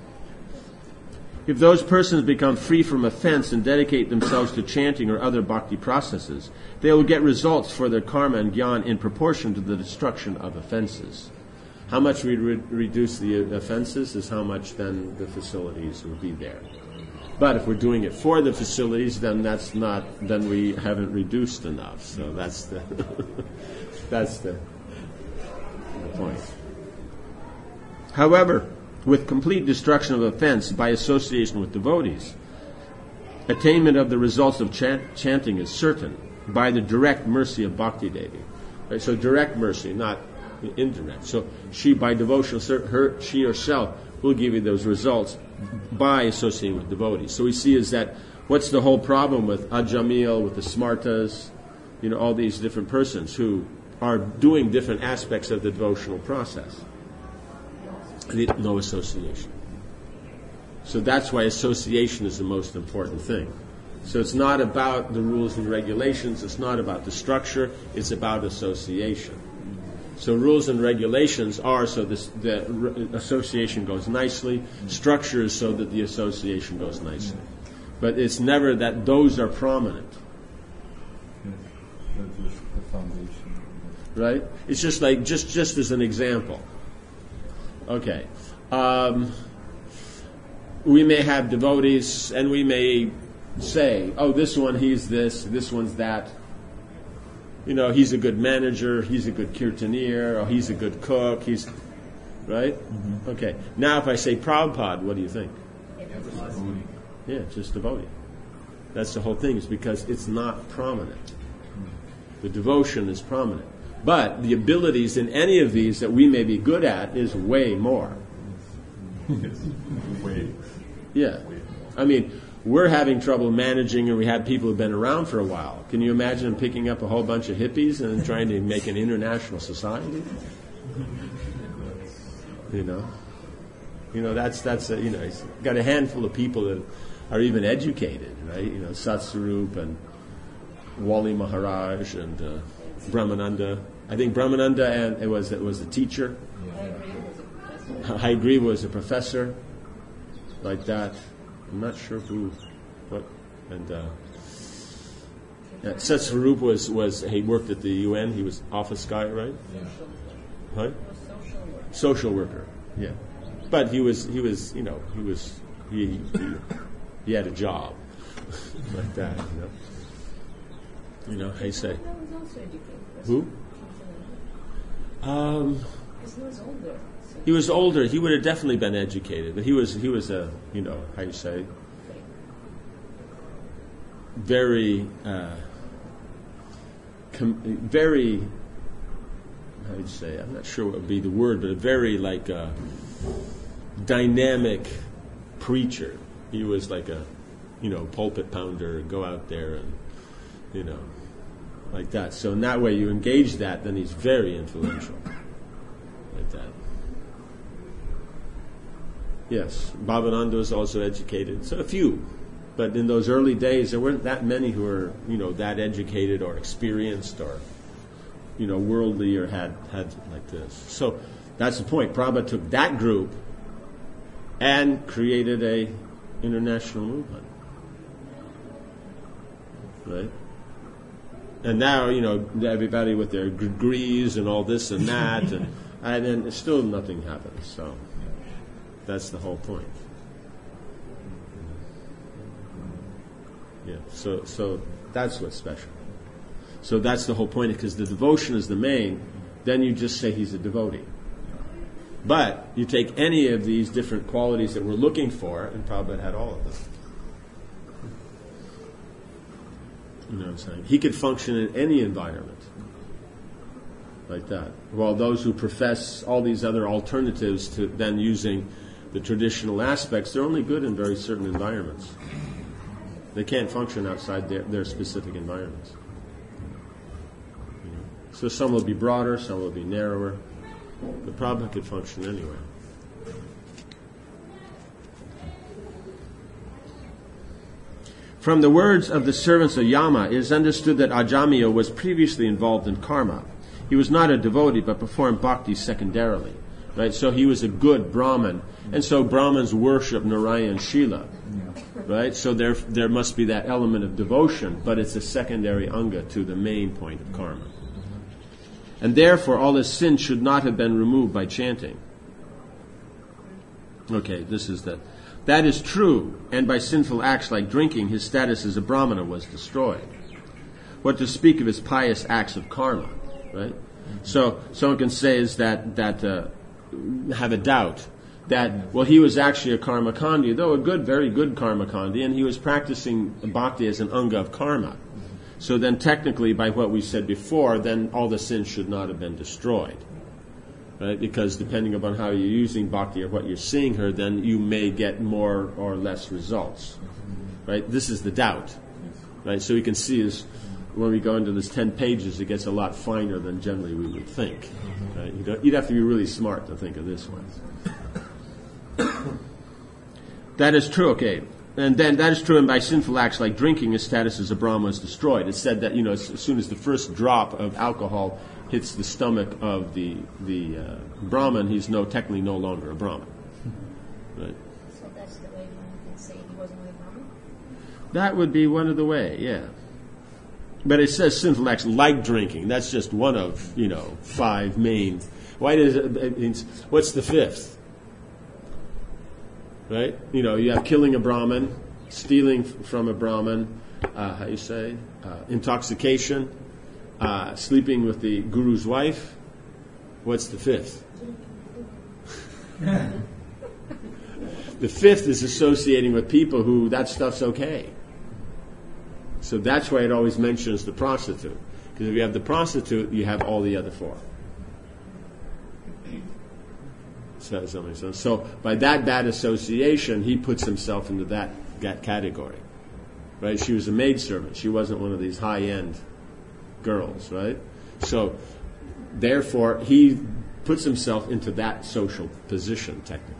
If those persons become free from offense and dedicate themselves to chanting or other bhakti processes, they will get results for their karma and jnana in proportion to the destruction of offenses. How much we re- reduce the offenses is how much then the facilities will be there. But if we're doing it for the facilities, then that's not. Then we haven't reduced enough. So that's the that's the, the point. However, with complete destruction of offense by association with devotees, attainment of the results of chant- chanting is certain by the direct mercy of Bhakti Devi. Right? So direct mercy, not indirect. So she, by devotion, her, she herself will give you those results by associating with devotees. So we see is that what's the whole problem with Ajamil, with the Smartas, you know, all these different persons who are doing different aspects of the devotional process. No association. So that's why association is the most important thing. So it's not about the rules and regulations, it's not about the structure, it's about association. So rules and regulations are so this, the re- association goes nicely, structure is so that the association goes nicely. But it's never that those are prominent. Yes, that's just the foundation. Right? It's just like, just, just as an example. Okay. Um, we may have devotees and we may say, oh, this one, he's this, this one's that. You know, he's a good manager, he's a good kirtanier, or he's a good cook, he's... Right? Mm-hmm. Okay. Now if I say Prabhupada, what do you think? Yeah, just devotee. That's the whole thing, is because it's not prominent. The devotion is prominent. But the abilities in any of these that we may be good at is way more. Yes. Way. Yeah. I mean, we're having trouble managing, and we have people who've been around for a while. Can you imagine picking up a whole bunch of hippies and trying to make an international society? You know? You know, that's, that's a, you know, he's got a handful of people that are even educated, right? You know, Satsarup and Wali Maharaj and uh, Brahmananda. I think Brahmananda and it was it was a teacher. Haigriva was a professor, like that. I'm not sure who, what, and uh, yeah, Satsarup was was he worked at the U N. He was office guy, right? Yeah. Huh? Social worker. Yeah, but he was he was you know he was he he, he had a job like that. You know, you know how you say. Who? Um, he was older. So. He was older. He would have definitely been educated, but he was he was a you know how you say very uh, com- very how you say I'm not sure what would be the word, but a very like a dynamic preacher. He was like a you know pulpit pounder. Go out there and you know. Like that. So in that way you engage that, then he's very influential. Like that. Yes. Bhavananda was also educated. So a few. But in those early days there weren't that many who were, you know, that educated or experienced or, you know, worldly or had, had like this. So that's the point. Prabhupada took that group and created a international movement. Right? And now, you know, everybody with their degrees and all this and that, and, and then still nothing happens. So that's the whole point. Yeah. So, so that's what's special. So that's the whole point, because the devotion is the main. Then you just say he's a devotee. But you take any of these different qualities that we're looking for, and Prabhupada had all of them. You know what I'm saying? He could function in any environment like that. While those who profess all these other alternatives to then using the traditional aspects, they're only good in very certain environments. They can't function outside their, their specific environments. You know? So some will be broader, some will be narrower. The Prabhupada could function anywhere. From the words of the servants of Yama, it is understood that Ajamya was previously involved in karma. He was not a devotee, but performed bhakti secondarily. Right? So he was a good Brahmin. And so Brahmins worship Narayan Shila. Right? So there there must be that element of devotion, but it's a secondary anga to the main point of karma. And therefore all his sins should not have been removed by chanting. Okay, this is the... That is true, and by sinful acts like drinking, his status as a brahmana was destroyed. What to speak of his pious acts of karma, right? So someone can say is that that uh, have a doubt that, well, he was actually a karmakandi, though a good, very good karmakandi, and he was practicing bhakti as an anga of karma. So then technically, by what we said before, then all the sins should not have been destroyed. Right? Because depending upon how you're using bhakti or what you're seeing her, then you may get more or less results. Right? This is the doubt. Right? So we can see this, when we go into this ten pages, it gets a lot finer than generally we would think. Right? You don't, you'd have to be really smart to think of this one. That is true, okay. And then that is true, and by sinful acts like drinking, his status as a Brahma is destroyed. It's said that, you know, as, as soon as the first drop of alcohol hits the stomach of the the uh, Brahmin, he's no technically no longer a Brahmin. Right? So that's the way one can say he wasn't a Brahmin? That would be one of the way, yeah. But it says sinful acts like drinking. That's just one of, you know, five main. Why does it, it means, what's the fifth? Right? You know, you have killing a Brahmin, stealing from a Brahmin, uh, how you say, uh, intoxication, uh, sleeping with the guru's wife. What's the fifth? The fifth is associating with people who that stuff's okay. So that's why it always mentions the prostitute. Because if you have the prostitute, you have all the other four. So, so by that bad association, he puts himself into that, that category. Right? She was a maidservant. She wasn't one of these high-end girls, right? So therefore, he puts himself into that social position, technically.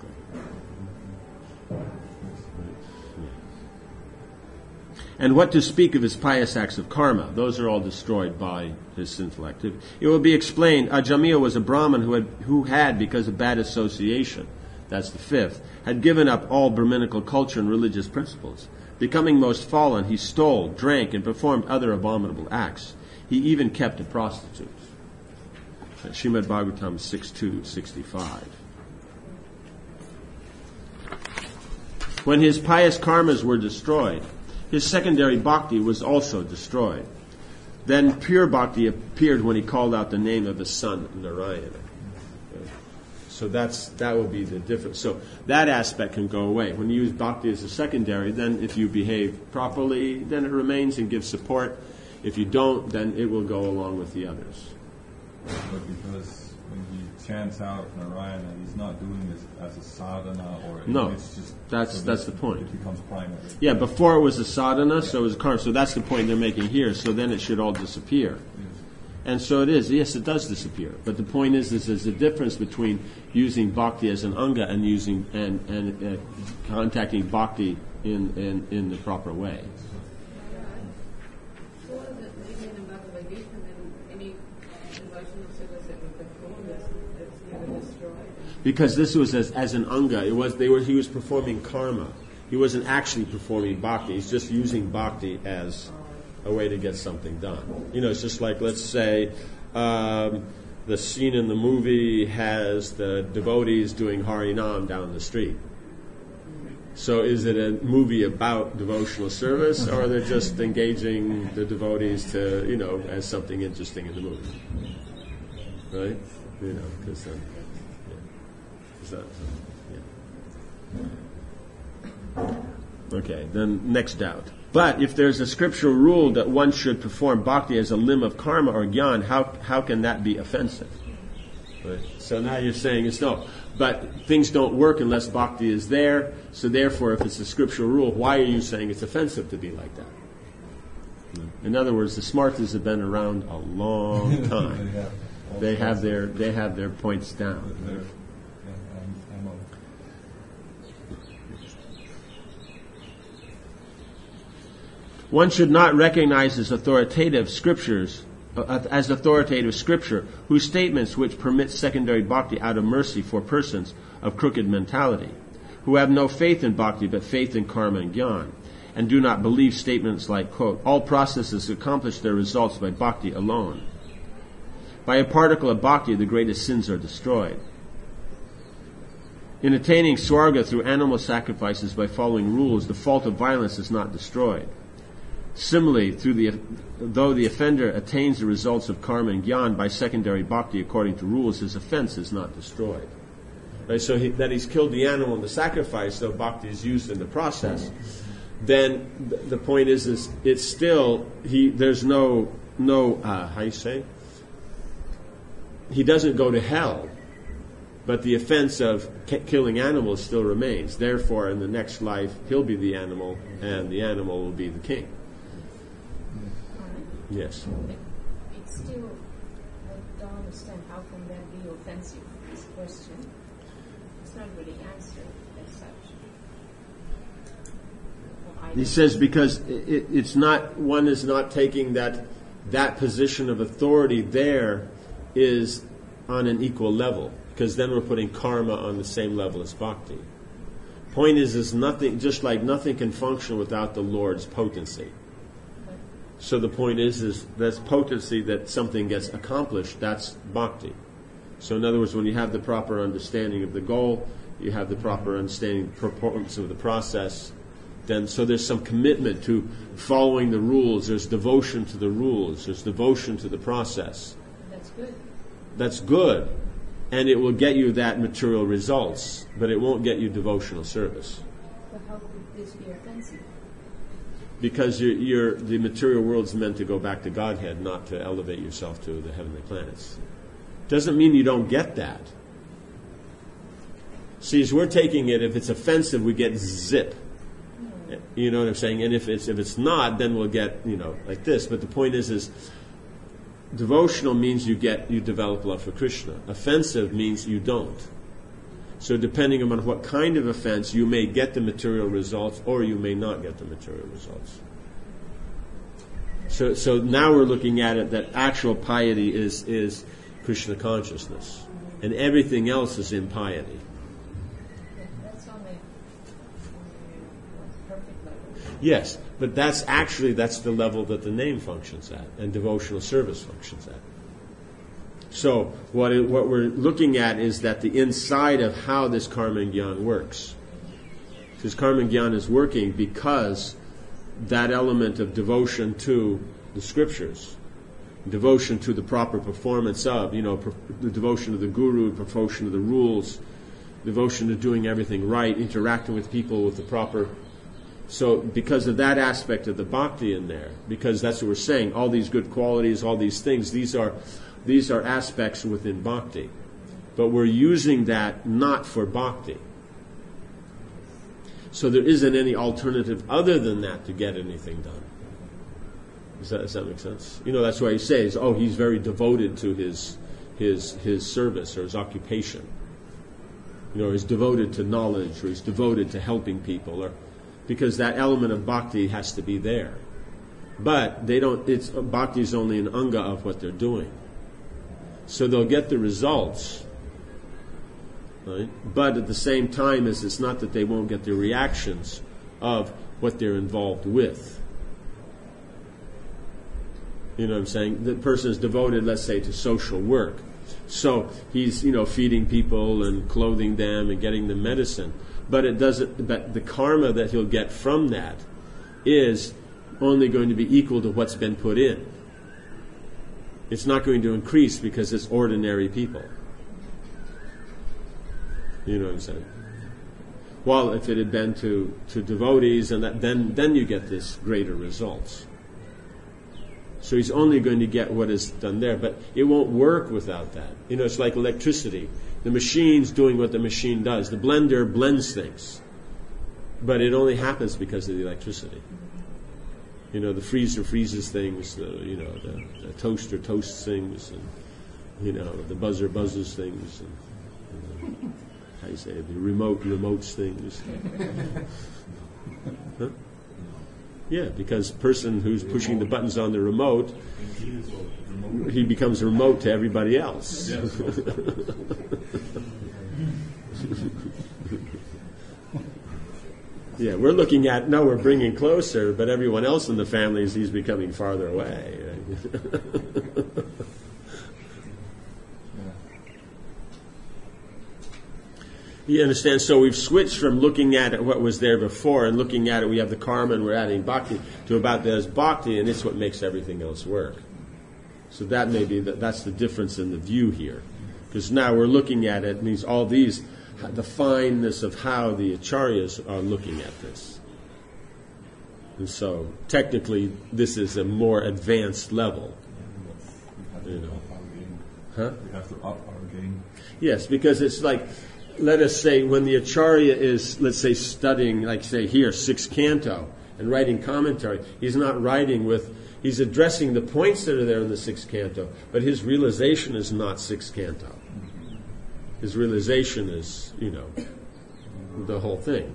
And what to speak of his pious acts of karma? Those are all destroyed by his sinful activity. It will be explained, Ajamya was a Brahmin who had, who had, because of bad association, that's the fifth, had given up all Brahminical culture and religious principles. Becoming most fallen, he stole, drank, and performed other abominable acts. He even kept a prostitute. Srimad Bhagavatam six two sixty-five. When his pious karmas were destroyed, his secondary bhakti was also destroyed. Then pure bhakti appeared when he called out the name of his son, Narayana. So that's that will be the difference. So that aspect can go away. When you use bhakti as a secondary, then if you behave properly, then it remains and gives support. If you don't, then it will go along with the others. But because when he chants out Narayana, he's not doing this as a sadhana or no, it's just that's so that's that the point. It becomes primary. Yeah, before it was a sadhana, so it was karma. So that's the point they're making here. So then it should all disappear. Yes. And so it is. Yes, it does disappear. But the point is, is there's a difference between using bhakti as an anga and using and and uh, contacting bhakti in, in in the proper way. So what is it maybe in Bhagavad Gita and any devotional service that would perform this that's never destroyed? Because this was as, as an anga. It was they were he was performing karma. He wasn't actually performing bhakti. He's just using bhakti as a way to get something done. You know, it's just like, let's say, um, the scene in the movie has the devotees doing Harinam down the street. So is it a movie about devotional service, or they're just engaging the devotees to, you know, as something interesting in the movie? Right? You know, because then, yeah. Is that, yeah. Okay, then next doubt. But if there's a scriptural rule that one should perform bhakti as a limb of karma or gyan, how how can that be offensive? Right? So now you're saying it's no. But things don't work unless bhakti is there. So therefore, if it's a scriptural rule, why are you saying it's offensive to be like that? In other words, the Smartas have been around a long time. They have their they have their points down. Right? One should not recognize as authoritative scriptures, uh, as authoritative scripture, whose statements which permit secondary bhakti out of mercy for persons of crooked mentality, who have no faith in bhakti but faith in karma and jnana, and do not believe statements like, quote, all processes accomplish their results by bhakti alone. By a particle of bhakti, the greatest sins are destroyed. In attaining swarga through animal sacrifices by following rules, the fault of violence is not destroyed. Similarly, through the, though the offender attains the results of karma and jnana by secondary bhakti according to rules, his offense is not destroyed. Right, so he, that he's killed the animal in the sacrifice, though bhakti is used in the process, then th- the point is, is it's still, he, there's no, no uh, how you say? He doesn't go to hell, but the offense of k- killing animals still remains. Therefore, in the next life, he'll be the animal, and the animal will be the king. Yes. It's still, I don't understand how can that be offensive, this question. It's not really answered as such. Well, He says because it, it's not, one is not taking that, that position of authority there is on an equal level, because then we're putting karma on the same level as bhakti. Point is, is nothing, just like nothing can function without the Lord's potency. So the point is, is that's potency that something gets accomplished, that's bhakti. So in other words, when you have the proper understanding of the goal, you have the proper understanding of the purpose of the process, then so there's some commitment to following the rules, there's devotion to the rules, there's devotion to the process. That's good. That's good. And it will get you that material results, but it won't get you devotional service. But how could this be offensive? Because you're, you're, the material world's meant to go back to Godhead, not to elevate yourself to the heavenly planets. Doesn't mean you don't get that. See, as we're taking it, if it's offensive, we get zip. You know what I'm saying? And if it's if it's not, then we'll get, you know, like this. But the point is, is devotional means you get you develop love for Krishna. Offensive means you don't. So depending on what kind of offense, you may get the material results or you may not get the material results. So so now we're looking at it that actual piety is, is Krishna consciousness. And everything else is impiety. That's on the, on the perfect level. Yes, but that's actually, that's the level that the name functions at and devotional service functions at. So what it, what we're looking at is that the inside of how this karma and jnana works. Because karma and jnana is working because that element of devotion to the scriptures, devotion to the proper performance of, you know, per, the devotion to the guru, devotion to the rules, devotion to doing everything right, interacting with people with the proper. So because of that aspect of the bhakti in there, because that's what we're saying, all these good qualities, all these things, these are these are aspects within bhakti. But we're using that not for bhakti. So there isn't any alternative other than that to get anything done. Does that, does that make sense? You know, that's why he says, oh, he's very devoted to his his his service or his occupation. You know, he's devoted to knowledge, or he's devoted to helping people, or because that element of bhakti has to be there. But they don't. It's bhakti is only an anga of what they're doing. So they'll get the results, right? But at the same time, as it's not that they won't get the reactions of what they're involved with. You know what I'm saying? The person is devoted, let's say, to social work. So he's, you know, feeding people and clothing them and getting them medicine. But it doesn't. But the karma that he'll get from that is only going to be equal to what's been put in. It's not going to increase because it's ordinary people. You know what I'm saying? Well, if it had been to, to devotees, and that, then then you get this greater results. So he's only going to get what is done there, but it won't work without that. You know, it's like electricity. The machine's doing what the machine does. The blender blends things, but it only happens because of the electricity. You know, the freezer freezes things, the, you know, the, the toaster toasts things, and, you know, the buzzer buzzes things, and, and how you say it, the remote remotes things. Huh? Yeah, because person who's pushing the buttons on the remote, he becomes remote to everybody else. Yes. Yeah, we're looking at, no, we're bringing closer, but everyone else in the family, he's becoming farther away. Right? You understand? So we've switched from looking at it, what was there before, and looking at it, we have the karma and we're adding bhakti, to about there's bhakti, and it's what makes everything else work. So that may be, the, that's the difference in the view here. Because now we're looking at it, means all these, the fineness of how the acharyas are looking at this. And so, technically, this is a more advanced level. You know. Huh? We have to up our game. Yes, because it's like, let us say, when the acharya is, let's say, studying, like say here, sixth canto, and writing commentary, he's not writing with, he's addressing the points that are there in the sixth canto, but his realization is not sixth canto. His realization is, you know, the whole thing.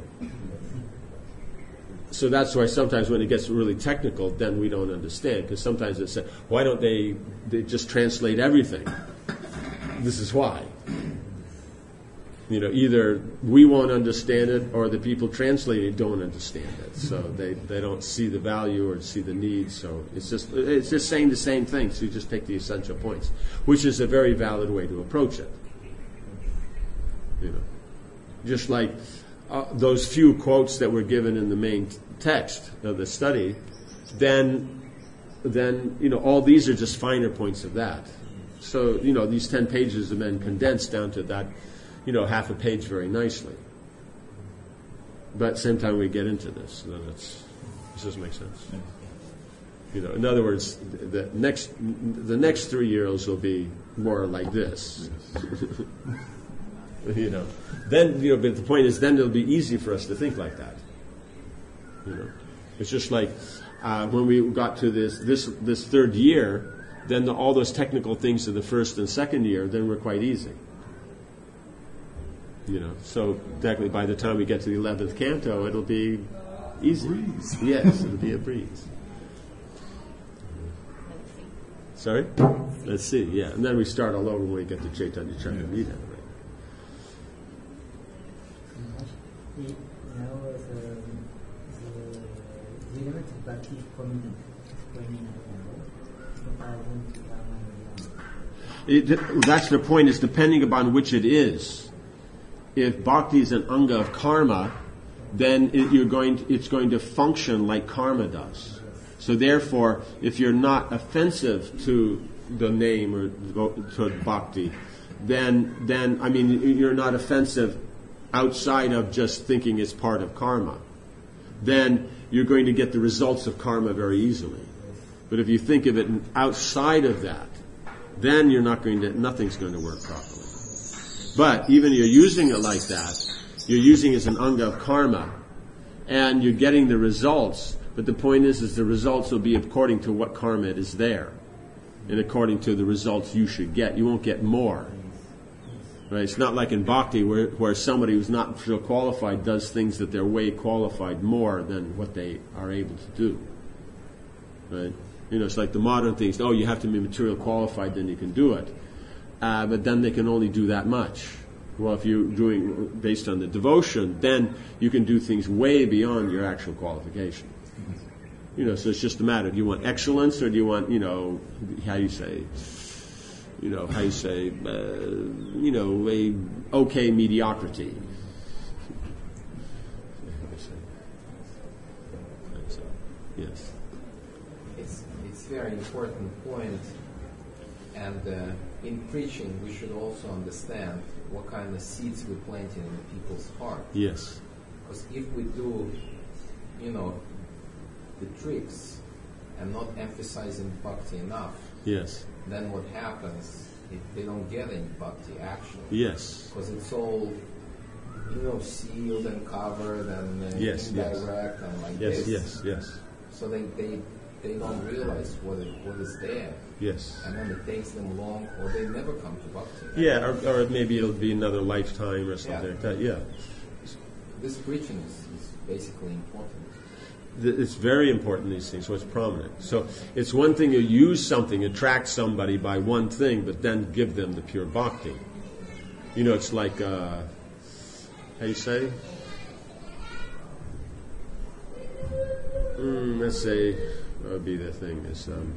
So that's why sometimes when it gets really technical, then we don't understand, because sometimes they say, why don't they, they just translate everything? This is why. You know, either we won't understand it or the people translating it don't understand it. So they, they don't see the value or see the need. So it's just it's just saying the same thing. So you just take the essential points, which is a very valid way to approach it. You know, just like uh, those few quotes that were given in the main t- text of the study, then then you know all these are just finer points of that. So you know these ten pages have been condensed down to that. You know, half a page very nicely. But at the same time we get into this, then it's, this doesn't make sense. You know, in other words, the next the next three years will be more like this. You know, then you know, but the point is, then it'll be easy for us to think like that. You know, it's just like uh, when we got to this this this third year, then the, all those technical things of the first and second year then were quite easy. You know, so exactly by the time we get to the eleventh canto, it'll be easy. Breeze. Yes, it'll be a breeze. Sorry? Let's see, yeah. And then we start all over when we get to Chaitanya Charitamrita. Right? Now, uh, the Zivamata Bhakti Committee explaining it, that's the point, is depending upon which it is. If bhakti is an anga of karma, then it, you're going to, it's going to function like karma does. So therefore, if you're not offensive to the name or to bhakti, then then I mean you're not offensive outside of just thinking it's part of karma. Then you're going to get the results of karma very easily. But if you think of it outside of that, then you're not going to, nothing's going to work properly. But even if you're using it like that, you're using it as an anga of karma, and you're getting the results. But the point is, is the results will be according to what karma is there, and according to the results you should get. You won't get more. Right? It's not like in bhakti where, where somebody who's not so qualified does things that they're way qualified more than what they are able to do. Right? You know, it's like the modern things. Oh, you have to be material qualified, then you can do it. Uh, but then they can only do that much. Well, if you're doing based on the devotion, then you can do things way beyond your actual qualification. You know, so it's just a matter. Do you want excellence, or do you want, you know, how you say, you know, how you say, uh, you know, a okay mediocrity. Yes. It's it's a very important point, and uh, in preaching we should also understand what kind of seeds we're planting in people's heart. Yes. Because if we do, you know, the tricks and not emphasizing bhakti enough, yes, then what happens if they don't get any bhakti actually? Yes. Because it's all, you know, sealed and covered and uh, yes, indirect yes. and like yes, this. Yes, yes, yes. So they, they they don't realize what it, what is there. Yes. And then it takes them long, or they never come to bhakti. Yeah, or, or maybe it'll be another lifetime or something Yeah. like that. Yeah. This preaching is, is basically important. th- it's very important, these things, what's prominent. So it's one thing to use something, attract somebody by one thing, but then give them the pure bhakti. You know, it's like, uh, how you say? Mm, let's say, what would be the thing is, um,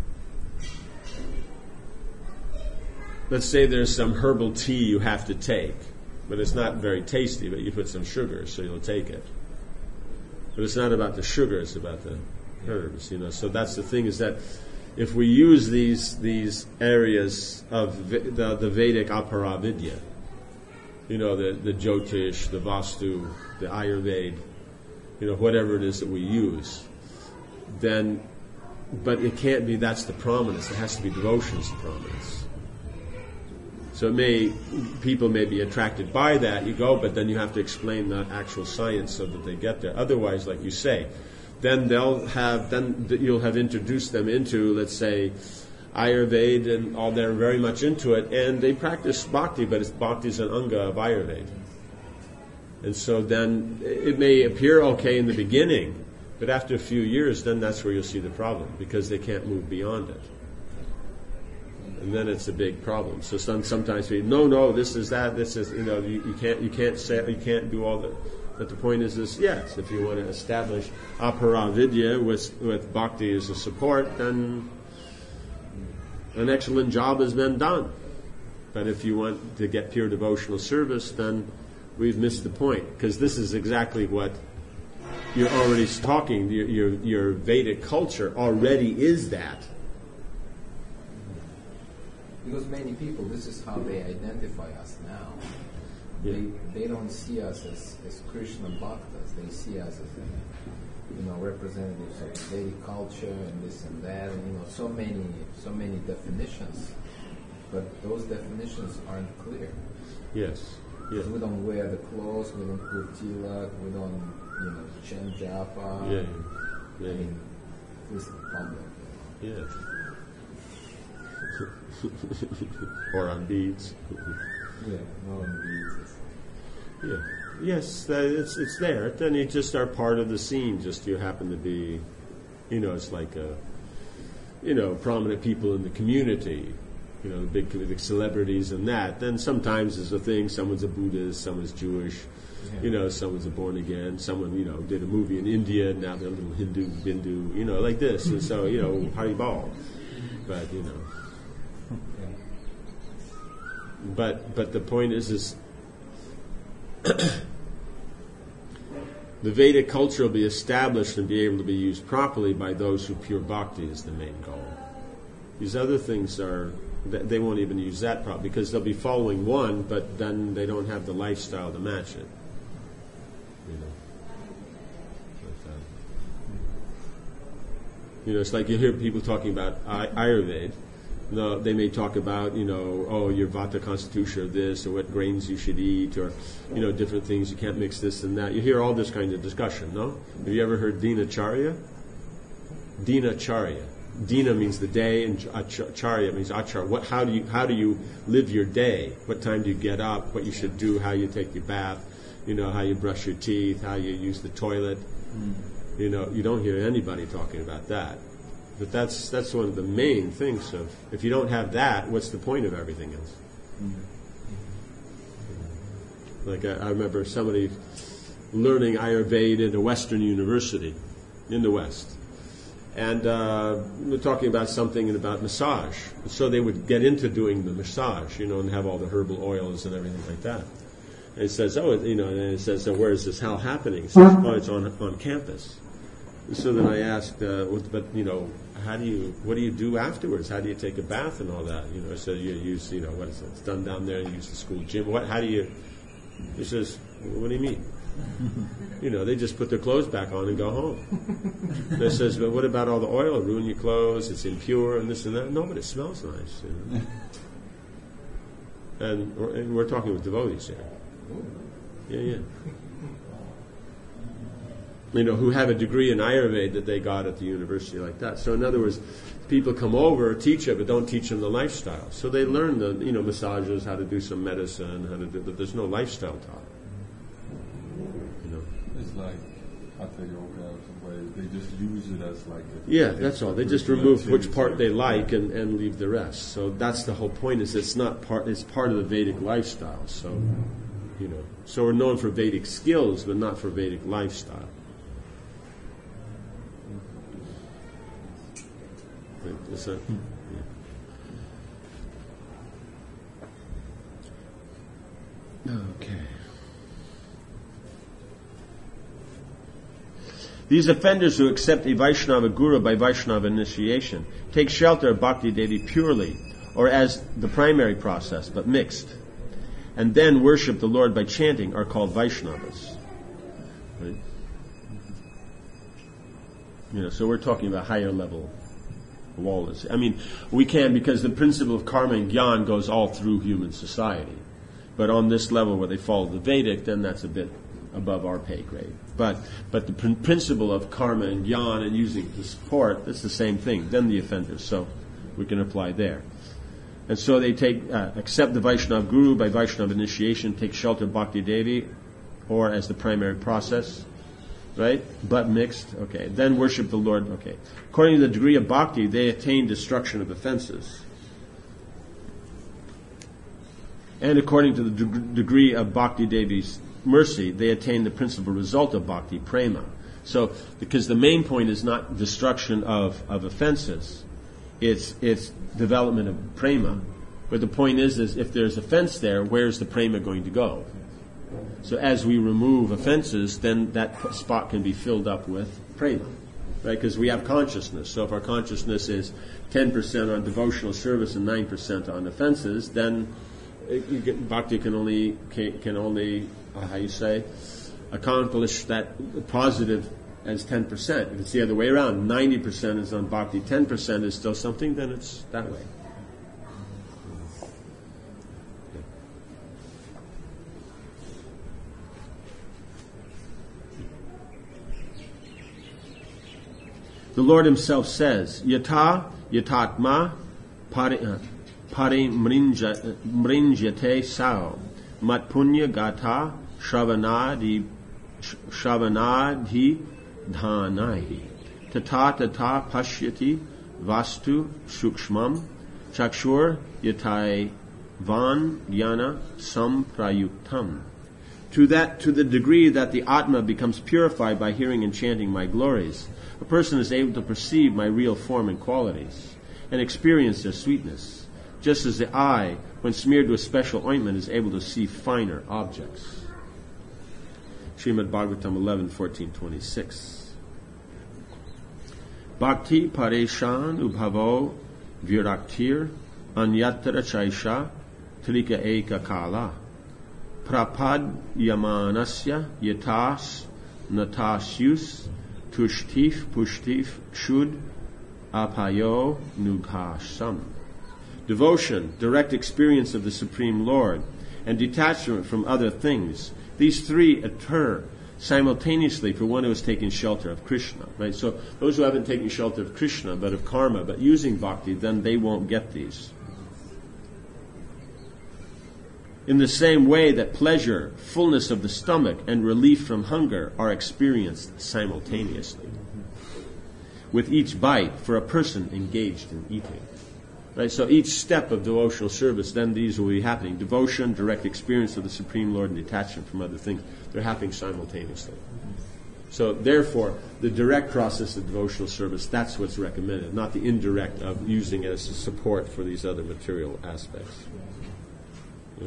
let's say there's some herbal tea you have to take, but it's not very tasty, but you put some sugar, so you'll take it. But it's not about the sugar, it's about the herbs, you know. So that's the thing, is that if we use these these areas of the, the Vedic aparavidya, you know, the, the Jyotish, the Vastu, the Ayurveda, you know, whatever it is that we use, then, but it can't be that's the prominence. It has to be devotion as the prominence. So it may, people may be attracted by that, you go, but then you have to explain the actual science so that they get there. Otherwise, like you say, then they'll have, then you'll have introduced them into, let's say, Ayurveda, and all, they're very much into it, and they practice bhakti, but it's bhakti is an anga of Ayurveda. And so then it may appear okay in the beginning, but after a few years, then that's where you'll see the problem, because they can't move beyond it. And then it's a big problem. So some, sometimes we, no, no, this is that, this is, you know, you, you can't, you can't say, you can't do all the. But the point is, this, yes, if you want to establish aparavidya with with bhakti as a support, then an excellent job has been done. But if you want to get pure devotional service, then we've missed the point, because this is exactly what you're already talking. Your, your your Vedic culture already is that. Because many people, this is how they identify us now. Yeah. They they don't see us as, as Krishna bhaktas. They see us as, a, you know, representatives of Vedic culture and this and that, and you know, so many so many definitions. But those definitions aren't clear. Yes. Because we don't wear the clothes, we don't put tilak, we don't, you know, chant japa. Yeah. Yeah. I mean, at least in public. Yeah. Or on beads. Yeah, no one beads. Yeah. Yes, that, it's it's there. Then you just are part of the scene. Just you happen to be, you know, it's like a, you know, prominent people in the community. You know, the big, big celebrities and that. Then sometimes there's a thing. Someone's a Buddhist. Someone's Jewish. Yeah. You know, someone's a born again. Someone, you know, did a movie in India. Now they're a little Hindu, Bindu. You know, like this. And so, you know, Haribol. But you know. But but the point is, is the Vedic culture will be established and be able to be used properly by those who pure bhakti is the main goal. These other things are, they won't even use that probably, because they'll be following one, but then they don't have the lifestyle to match it. You know, but, uh, you know, it's like you hear people talking about Ay- Ayurveda. No, they may talk about, you know, oh, your Vata constitution or this, or what grains you should eat, or, you know, different things. You can't mix this and that. You hear all this kind of discussion, no? Have you ever heard Dinacharya? Dinacharya. Dina means the day, and Acharya means achar. What? How do you how do you live your day? What time do you get up? What you should do? How you take your bath? You know, how you brush your teeth? How you use the toilet? Mm. You know, you don't hear anybody talking about that. But that's that's one of the main things of, if you don't have that, what's the point of everything else? Mm-hmm. Like I, I remember somebody learning Ayurveda at a Western university in the West. And uh, we're talking about something about massage. So they would get into doing the massage, you know, and have all the herbal oils and everything like that. And it says, oh, you know, and it says, so where is this how happening? It says, oh, it's on on campus. So then I asked, uh, but you know, how do you, what do you do afterwards? How do you take a bath and all that? You know, so you use, you know, what is it? It's done down there. You use the school gym. What? How do you? He says, what do you mean? You know, they just put their clothes back on and go home. And it says, but what about all the oil? It'll ruin your clothes. It's impure and this and that. No, but it smells nice. You know? and, we're, and we're talking with devotees here. Yeah, yeah. You know, who have a degree in Ayurveda that they got at the university like that. So in other words, people come over, teach it, but don't teach them the lifestyle. So they learn the, you know, massages, how to do some medicine, how to do, but there's no lifestyle taught. You know. It's like hatha yoga, where They just use it as like a Yeah, that's all. They just remove which part they like and, and leave the rest. So that's the whole point. Is it's not part. It's part of the Vedic lifestyle. So, you know, so we're known for Vedic skills, but not for Vedic lifestyle. Is that? Yeah. Okay. These offenders who accept a Vaishnava Guru by Vaishnava initiation take shelter of Bhakti Devi purely, or as the primary process, but mixed, and then worship the Lord by chanting are called Vaishnavas. Right? You know, so we're talking about higher level walls. I mean, we can, because the principle of karma and jnana goes all through human society. But on this level where they follow the Vedic, then that's a bit above our pay grade. But but the pr- principle of karma and jnana and using the support, that's the same thing. Then the offenders. So we can apply there. And so they take uh, accept the Vaishnava Guru by Vaishnava initiation, take shelter of Bhakti Devi, or as the primary process, right? But mixed, okay. Then worship the Lord, okay. According to the degree of bhakti, they attain destruction of offenses. And according to the de- degree of Bhakti Devi's mercy, they attain the principal result of bhakti, prema. So, because the main point is not destruction of, of offenses, it's it's development of prema. But the point is, is if there's offense there, where's the prema going to go? So as we remove offenses, then that spot can be filled up with prema, right? Because we have consciousness. So if our consciousness is ten percent on devotional service and nine percent on offenses, then it, you get, bhakti can only can, can only uh, how you say accomplish that positive as ten percent. If it's the other way around, ninety percent is on bhakti, ten percent is still something, then it's that way. The Lord Himself says, Yata yatatma parimrinjate sao mat punya gata shravanadi shravanadhi dhanai tata tata pashyati vastu shukshmam chakshur yatai van yana samprayuktam. To that, to the degree that the Atma becomes purified by hearing and chanting my glories, a person is able to perceive my real form and qualities and experience their sweetness, just as the eye, when smeared with special ointment, is able to see finer objects. Srimad Bhagavatam eleven, fourteen, twenty-six. Bhakti pareshan ubhavo viraktir anyatra chaisha trika eka kala prapad yamanasya yatas natasyus tushtif pushtif shud apayo nughasam. Devotion, direct experience of the Supreme Lord, and detachment from other things. These three occur simultaneously for one who has taken shelter of Krishna. Right? So those who haven't taken shelter of Krishna but of karma, but using bhakti, then they won't get these. In the same way that pleasure, fullness of the stomach, and relief from hunger are experienced simultaneously, with each bite for a person engaged in eating. Right? So each step of devotional service, then these will be happening. Devotion, direct experience of the Supreme Lord, and detachment from other things. They're happening simultaneously. So therefore, the direct process of devotional service, that's what's recommended, not the indirect of using it as a support for these other material aspects. Yeah?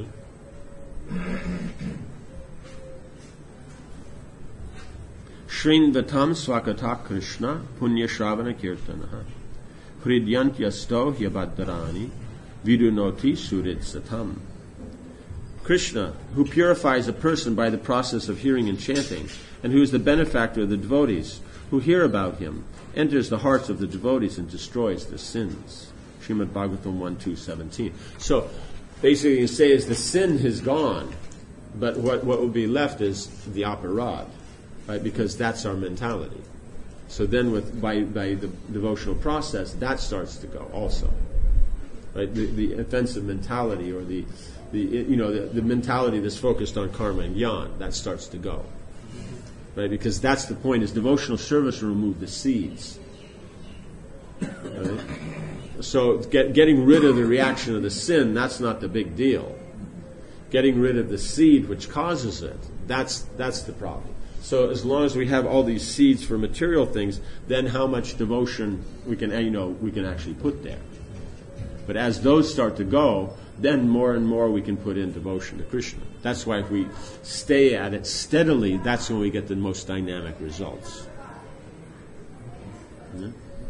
Shrinvatam swakata Krishna punya shravana kirtanaha pridyantyasто hyabhadrani vidunoti surit satam. Krishna, who purifies a person by the process of hearing and chanting, and who is the benefactor of the devotees who hear about him, enters the hearts of the devotees and destroys their sins. Srimad Bhagavatam one, two, seventeen. So, basically, you say is the sin has gone, but what, what will be left is the aparad, right? Because that's our mentality. So then, with by by the devotional process, that starts to go also, right? The, the offensive mentality, or the the you know the, the mentality that's focused on karma and jnana, that starts to go. right? Because that's the point, is devotional service will remove the seeds. Right? So get, getting rid of the reaction of the sin, that's not the big deal. Getting rid of the seed which causes it, that's that's the problem. So as long as we have all these seeds for material things, then how much devotion we can, you know, we can actually put there. But as those start to go, then more and more we can put in devotion to Krishna. That's why if we stay at it steadily, that's when we get the most dynamic results. Yeah?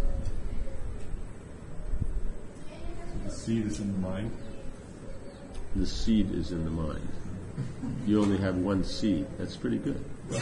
The seed is in the mind. The seed is in the mind. You only have one seed. That's pretty good.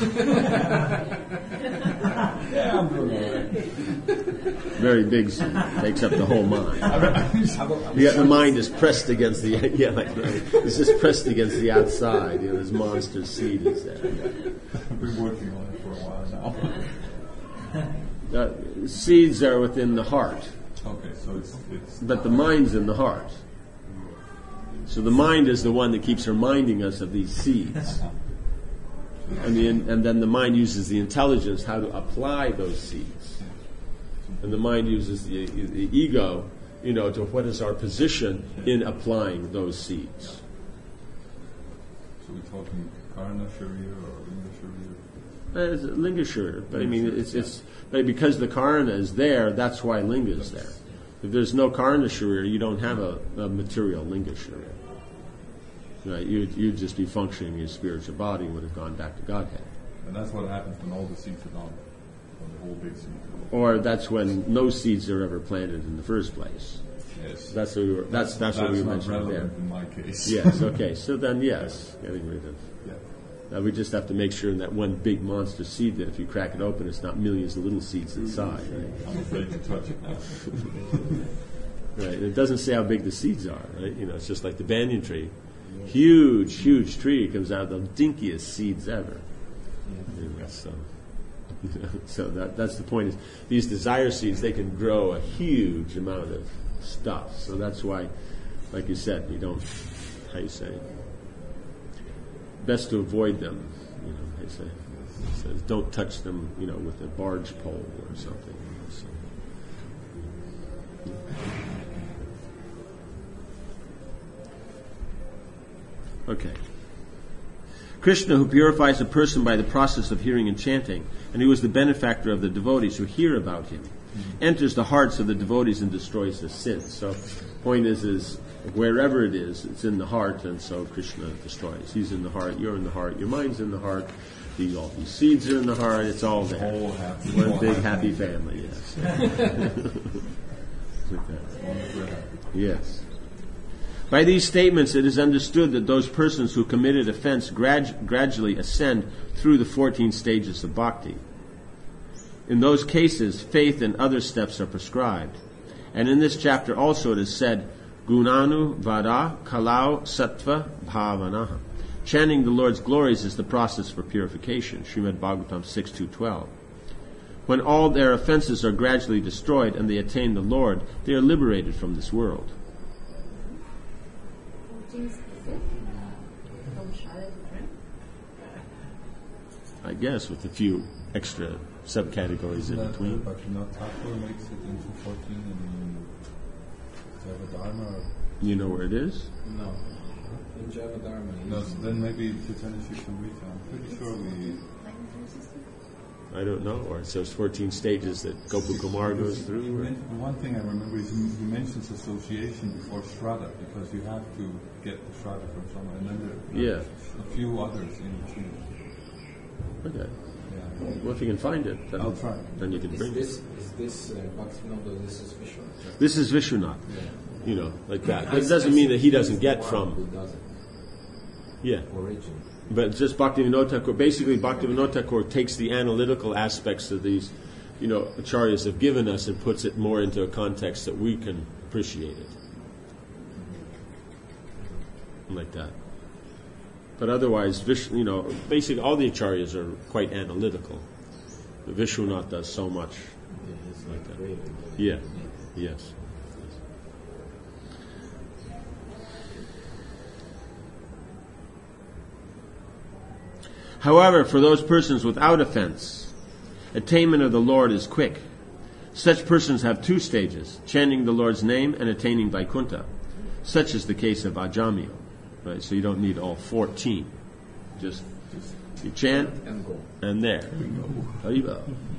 Yeah, I'm doing all right. Very big seed. Takes up the whole mind. Yeah, the mind is pressed against the, yeah, like, it's just pressed against the outside. You know, this monster seed is there. I've been working on it for a while now. Uh, seeds are within the heart. Okay, so it's, it's But the mind's in the heart. So the mind is the one that keeps reminding us of these seeds. And, the, and then the mind uses the intelligence how to apply those seeds. And the mind uses the, the ego, you know, to what is our position in applying those seeds. So we're talking Karna Sharira or Linga Sharira? Uh, It's Linga Sharira, but I mean, it's, it's but because the Karna is there, that's why Linga is there. If there's no Karna Sharira, you don't have a, a material Linga Sharira. Right, you'd, you'd just be functioning in your spiritual body and would have gone back to Godhead. And that's what happens when all the seeds are gone. When the whole big seed. Or that's when no seeds are ever planted in the first place. Yes. That's what we were, that's, that's, what we were That's not mentioning there. relevant in my case. Yes, okay. So then, yes, getting rid of. Yeah. Uh, we just have to make sure in that one big monster seed that if you crack it open, it's not millions of little seeds inside. Right? I'm afraid to touch it now. Right. And it doesn't say how big the seeds are. Right. You know, it's just like the banyan tree. Huge, huge tree comes out of the dinkiest seeds ever. You know, so, so that that's the point. Is these desire seeds, they can grow a huge amount of stuff. So that's why, like you said, we don't. How you say? Best to avoid them. You know, how you say? It says don't touch them. You know, with a barge pole or something. So, okay. Krishna, who purifies a person by the process of hearing and chanting, and who is the benefactor of the devotees who hear about him, mm-hmm. enters the hearts of the devotees and destroys the sins. So, point is, is wherever it is, it's in the heart, and so Krishna destroys. He's in the heart, you're in the heart, your mind's in the heart, these, all these seeds are in the heart, it's all there. Whole happy, One whole big happy. happy family, yes. Yes. By these statements, it is understood that those persons who committed offense grad- gradually ascend through the fourteen stages of bhakti. In those cases, faith and other steps are prescribed. And in this chapter also it is said, Gunanu vada kalau sattva bhavanaha. Chanting the Lord's glories is the process for purification. Srimad Bhagavatam six two twelve. When all their offenses are gradually destroyed and they attain the Lord, they are liberated from this world. I guess with a few extra subcategories in That, between. uh, Bhaktivinoda Thakur makes it into fourteen and Javadharma. Or You know where it is? No. In Javadharma. no, so then maybe Chaitanya Charitamrita. I'm pretty sure we. I don't know. Or it says fourteen stages that Gopu Kumar goes He through. men- the one thing I remember is he he mentions association before Shraddha because you have to get the Shraddha from someone, and then there are Yeah. a few others in between. Okay. Yeah. Well, if you can find it, then, I'll try. then you can Is bring it. this, is this uh, Bhaktivinoda, this is Vishwanath? This is Vishwanath. Yeah. You know, like that. But it doesn't mean that he doesn't get Who from. doesn't Yeah. originally. But just Bhaktivinoda Thakur, basically Bhaktivinoda Thakur takes the analytical aspects of these, you know, acharyas have given us and puts it more into a context that we can appreciate it. Like that. But otherwise, Vish, you know, basically all the acharyas are quite analytical. But Vishwanath does so much Yeah, it's like like that. great. Yeah. Yes. However, for those persons without offense, attainment of the Lord is quick. Such persons have two stages, chanting the Lord's name and attaining Vaikuntha. Such is the case of Ajamil. Right? So you don't need all fourteen. Just you chant And go. and there. Haribo.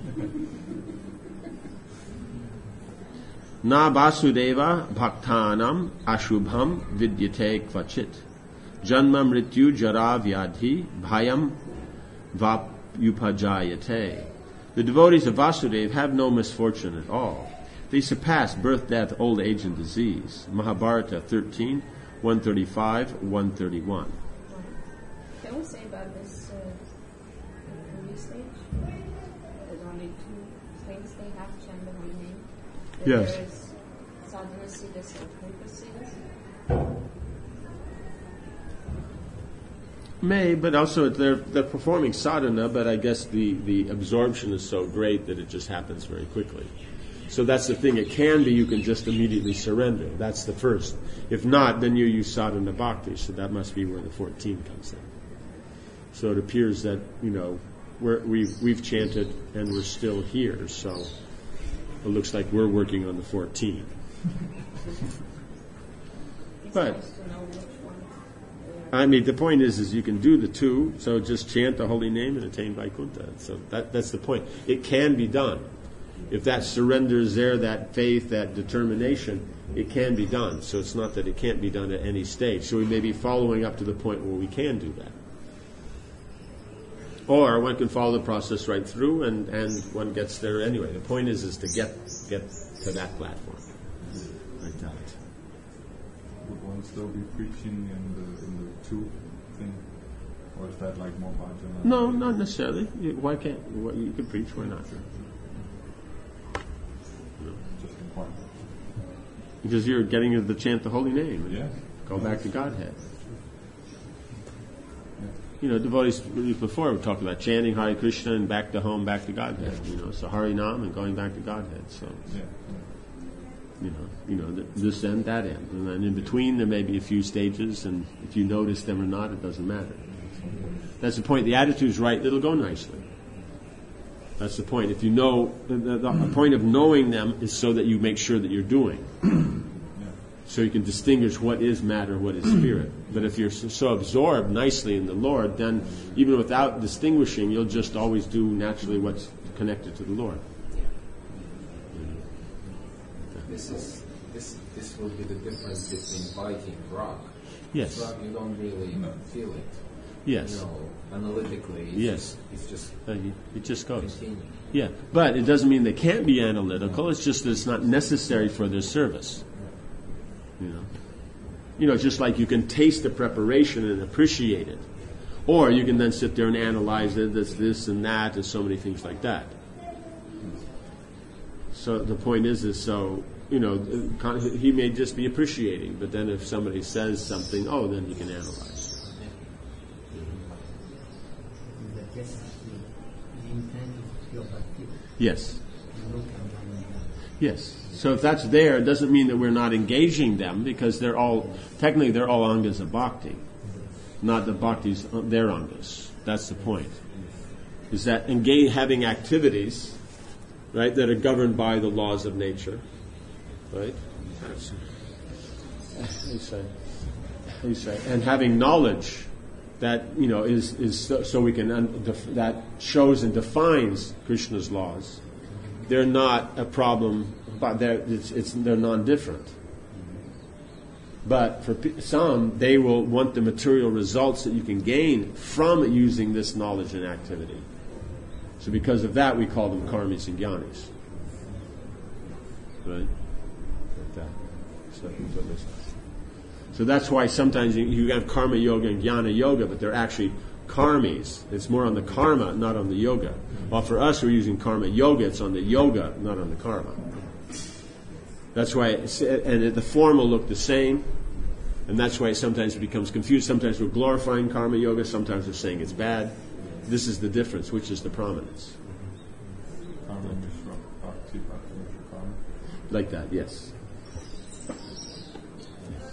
Na Vasudeva bhaktanam ashubham vidyate kvachit. Janma mrityu jara vyadhi bhayam vapyupajayate. The devotees of Vasudeva have no misfortune at all. They surpass birth, death, old age, and disease. Mahabharata thirteen, one thirty-five, one thirty-one. Can we say about this uh, early stage? There's only two things they have, chant the holy name. That Yes. There is sadhana siddhas and kripa siddhas. May, but also they're they're performing sadhana, but I guess the, the absorption is so great that it just happens very quickly. So that's the thing. It can be you can just immediately surrender. That's the first. If not, then you use sadhana bhakti. So that must be where the fourteen comes in. So it appears that, you know, we're, we've we've chanted and we're still here. So it looks like we're working on the fourteen. It's But nice to know which one. I mean, the point is, is you can do the two. So just chant the holy name and attain Vaikuntha. So that that's the point. It can be done. If that surrender is there, that faith, that determination, it can be done. So it's not that it can't be done at any stage. So we may be following up to the point where we can do that. Or one can follow the process right through and, and one gets there anyway. The point is is to get get to that platform. Like that. Would one still be preaching in the in the two thing, or is that like more bhajana? No, not necessarily. You- Why can't why- you can preach? Why not? Just inquire. Because you're getting to the chant the holy name. And Yes. Go back to Godhead. You know, devotees before we talked about chanting Hare Krishna and back to home, back to Godhead. You know, so Hari Nam and going back to Godhead. So Yeah. you know, you know, th- this end, that end, and then in between there may be a few stages, and if you notice them or not, it doesn't matter. That's the point. The attitude's right; it'll go nicely. That's the point. If you know, the, the, the point of knowing them is so that you make sure that you're doing. So you can distinguish what is matter, what is spirit. But if you're so, so absorbed nicely in the Lord, then even without distinguishing, you'll just always do naturally what's connected to the Lord. This is this this will be the difference between biting rock. Yes. Rock, you don't really feel it. Yes. You know, analytically. It's Yes. Just, it's just Uh, you- It just goes. continuing. Yeah, but it doesn't mean they can't be analytical. It's just that it's not necessary for their service. You know, you know, just like you can taste the preparation and appreciate it, or you can then sit there and analyze it. This, this, and that, and so many things like that. So the point is, is so you know, con- he may just be appreciating, but then if somebody says something, oh, then he can analyze. The just the intent is pure bhakti. Yes. No combination. Yes. So if that's there, it doesn't mean that we're not engaging them, because they're all, technically they're all angas of bhakti. Not that bhakti's uh, their angas. That's the point. Is that engage, having activities, right, that are governed by the laws of nature, right? How do you say? How do you say? And having knowledge that, you know, is, is so, so we can, un, def, that shows and defines Krishna's laws. They're not a problem, but they're, it's, it's, they're non-different. But for p- some, they will want the material results that you can gain from using this knowledge and activity. So because of that, we call them karmis and jnanis. Right? Like that. So, so that's why sometimes you, you have karma yoga and jnana yoga, but they're actually karmis. It's more on the karma, not on the yoga. While for us, we're using karma yoga, it's on the yoga, not on the karma. That's why, it's, and the form will look the same, and that's why sometimes it becomes confused. Sometimes we're glorifying karma yoga, sometimes we're saying it's bad. This is the difference, which is the prominence. Karma Mishra, Bhakti, Bhakti Mishra Karma. Like that, yes.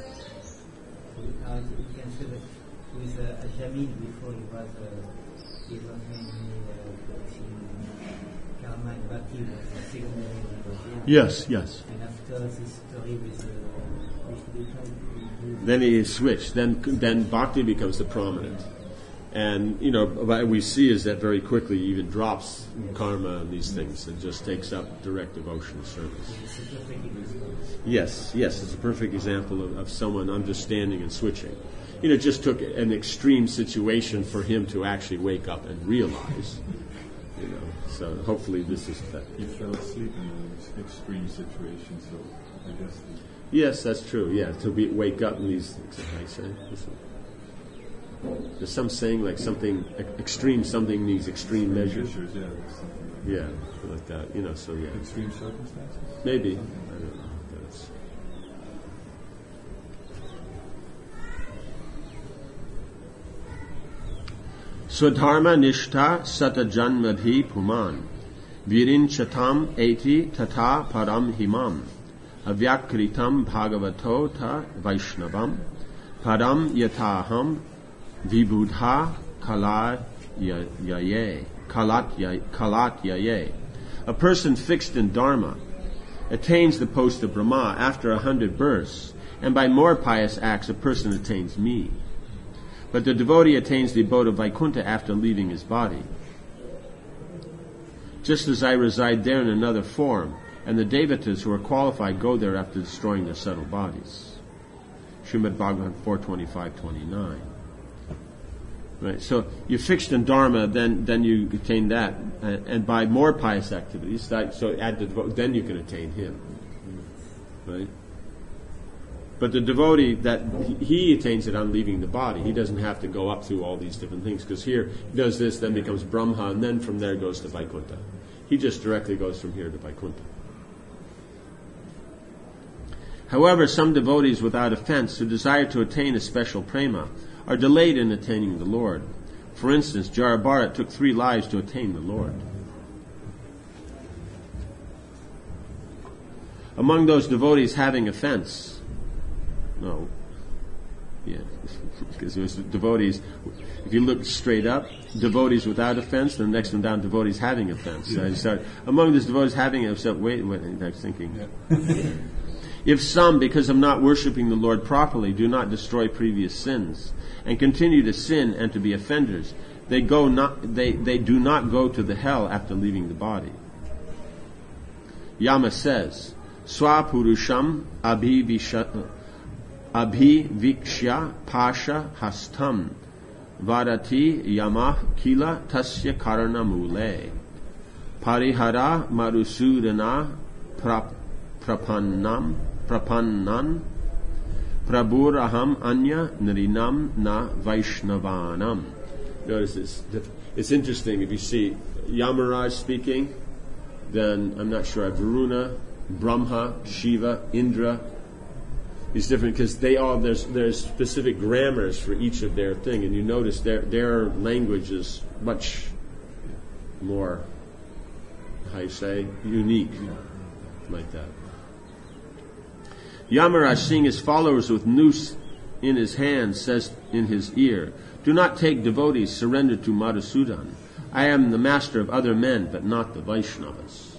Uh, you can say that with uh, Ajamil before he was uh, case of many uh, karma and bhakti was the secondary one. Yes, yes. And after this story with uh, Vishnu, Then he switched. Then then bhakti becomes the prominent. And, you know, what we see is that very quickly he even drops karma and these things and just takes up direct devotional service. Yes, yes, it's a perfect example of, of someone understanding and switching. You know, it just took an extreme situation for him to actually wake up and realize, you know. So hopefully this is that. He fell asleep in an extreme situation, so I guess... Yes, that's true, yeah, to be, wake up in these things, I say. There's some saying like something extreme, something needs extreme measures. Measures, yeah, something like Yeah, like that, you know, so yeah. extreme circumstances. Maybe. I don't know. That's Swadharma nishtha satajanmadhi puman virinchatam eti tata param himam avyakritam bhagavato ta vaishnavam param yataham vibudha kalat yaye kalat yaye. A person fixed in Dharma attains the post of Brahma after a hundred births, and by more pious acts a person attains me. But the devotee attains the abode of Vaikuntha after leaving his body. Just as I reside there in another form, and the devatas who are qualified go there after destroying their subtle bodies. Srimad Bhagavatam four twenty-five twenty-nine. Right, so you're fixed in Dharma, then then you attain that, and, and by more pious activities, that, so add the devo- then you can attain him. Right? But the devotee, that he, he attains it on leaving the body. He doesn't have to go up through all these different things, because here he does this, then becomes Brahma, and then from there goes to Vaikuntha. He just directly goes from here to Vaikuntha. However, some devotees without offense who desire to attain a special prema are delayed in attaining the Lord. For instance, Jarabharat took three lives to attain the Lord. Among those devotees having offense, no, yeah, because there's devotees, if you look straight up, devotees without offense, then the next one down, devotees having offense. So I started, among those devotees having offense, wait, wait, I was thinking. Yeah. If some, because of not worshipping the Lord properly, do not destroy previous sins, and continue to sin and to be offenders, they go not they, they do not go to the hell after leaving the body. Yama says, Swapurusham abhivikshya pasha hastam vadati yamah kila tasya karana mule parihara marusudana prap, prapannam prapannan Prabhuraham anya narinam na vaishnavanam. Notice this. It's interesting if you see Yamaraj speaking, then I'm not sure, Varuna, Brahma, Shiva, Indra. These different, because they all, there's there's specific grammars for each of their thing, and you notice their their language is much more, how you say, unique, like that. Yamaraj, seeing his followers with noose in his hand, says in his ear, "Do not take devotees, surrender to Madhusudan. I am the master of other men, but not the Vaishnavas."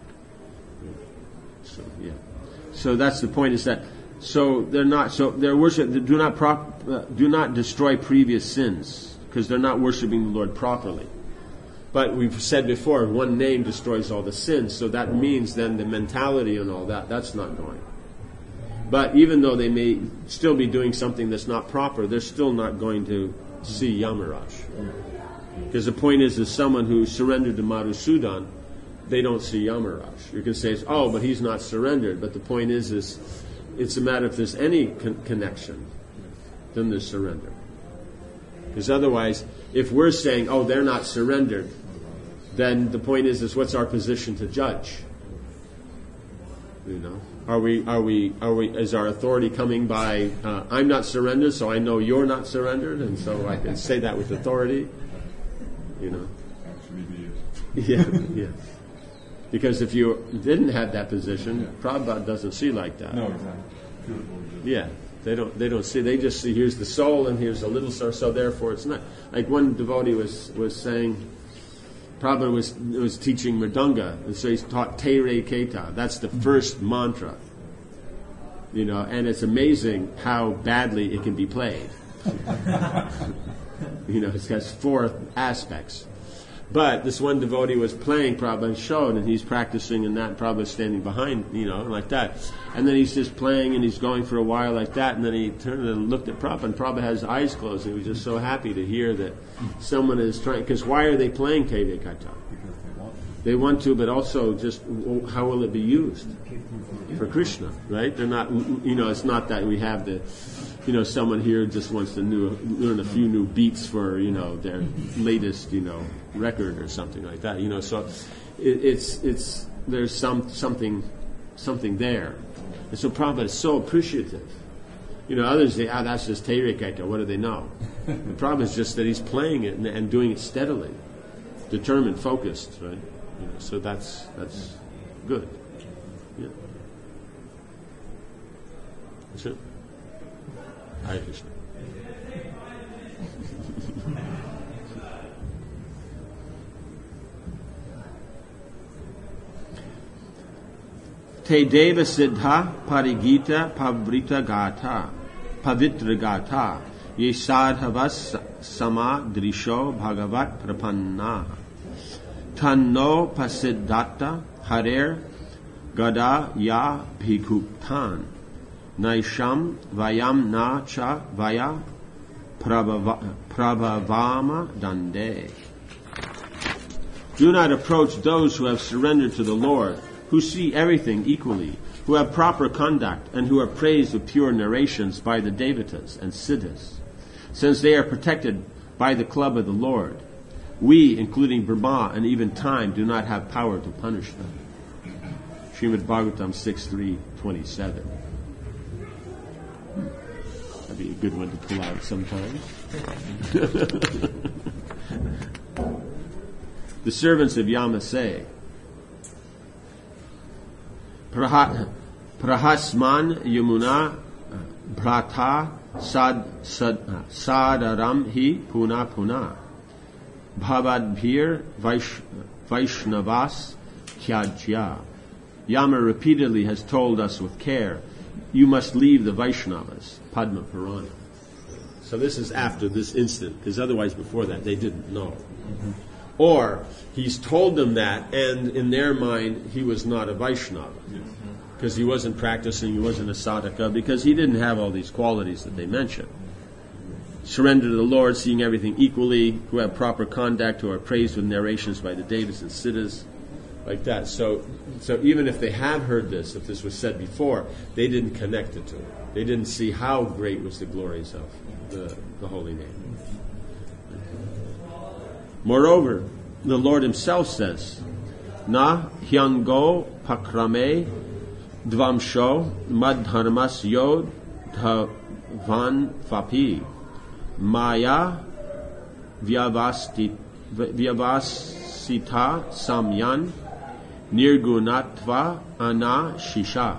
So, yeah. So that's the point, is that, so they're not, so their worship, do not prop, uh, do not destroy previous sins, because they're not worshiping the Lord properly. But we've said before, one name destroys all the sins, so that means then the mentality and all that, that's not going. But even though they may still be doing something that's not proper, they're still not going to see Yamaraj. Because the point is, is someone who surrendered to Madhusudan, they don't see Yamaraj. You can say, oh, but he's not surrendered. But the point is, is it's a matter if there's any con- connection, then there's surrender. Because otherwise, if we're saying, oh, they're not surrendered, then the point is, is what's our position to judge? You know, are we, are we, are we, is our authority coming by, uh, I'm not surrendered, so I know you're not surrendered, and so I can say that with authority, you know? Actually, Yeah, yeah. Because if you didn't have that position, Prabhupada doesn't see like that. no, exactly. Yeah, They don't. They don't see. They just see. Here's the soul, and here's a little soul. So therefore, it's not. Like one devotee was was saying. Prabhupada was was teaching Mridanga, and so he's taught Tere Keta. That's the first mantra. You know, and it's amazing how badly it can be played. You know, it has four aspects. But this one devotee was playing Prabhupada and showed, and he's practicing and that, and Prabhupada standing behind, you know, like that. And then he's just playing and he's going for a while like that, and then he turned and looked at Prabhupada, and Prabhupada has his eyes closed, and he was just so happy to hear that someone is trying, because why are they playing Tere Kata? They want to, but also just, how will it be used? For Krishna, right? They're not, you know, it's not that we have the, you know, someone here just wants to new, learn a few new beats for, you know, their latest, you know, record or something like that, you know, so it, it's, it's, there's some, something, something there. And so Prabhupada is so appreciative. You know, others say, ah, that's just Tere Kata, what do they know? The problem is just that he's playing it and, and doing it steadily, determined, focused, right? You know, so that's, that's good. Yeah. That's it. Hare Krishna. Te deva siddha parigita pavrita gata pavitra gata ye sadhavas samadrisho bhagavat prapanna tanno pasiddhata harer gada ya bhikuptan naisham vayam na cha vaya prabhava, prabhavama dande. Do not approach those who have surrendered to the Lord, who see everything equally, who have proper conduct, and who are praised with pure narrations by the Devatas and Siddhas, since they are protected by the club of the Lord. We, including Brahma and even time, do not have power to punish them. Srimad Bhagavatam six three twenty-seven. That'd be a good one to pull out sometimes. The servants of Yama say, Prahasman Yamuna Bhrata Sad Sadaram Hi Puna Puna Bhavadbhir Vaishnavas Kyajya. Yama repeatedly has told us with care, you must leave the Vaishnavas, Padma Purana. So this is after this incident, because otherwise before that they didn't know. Mm-hmm. Or he's told them that, and in their mind he was not a Vaishnava. Because he wasn't practicing, he wasn't a sadhaka, because he didn't have all these qualities that they mentioned. Surrender to the Lord, seeing everything equally, who have proper conduct, who are praised with narrations by the Devas and Siddhas, like that. So, so even if they have heard this, if this was said before, they didn't connect it to it. They didn't see how great was the glories of the, the holy name. Moreover, the Lord himself says, Na hyango pakrame dvamsho madharmas yod dhavan vapi maya vyavasti vyavasita samyan nirgunatva ana shisha.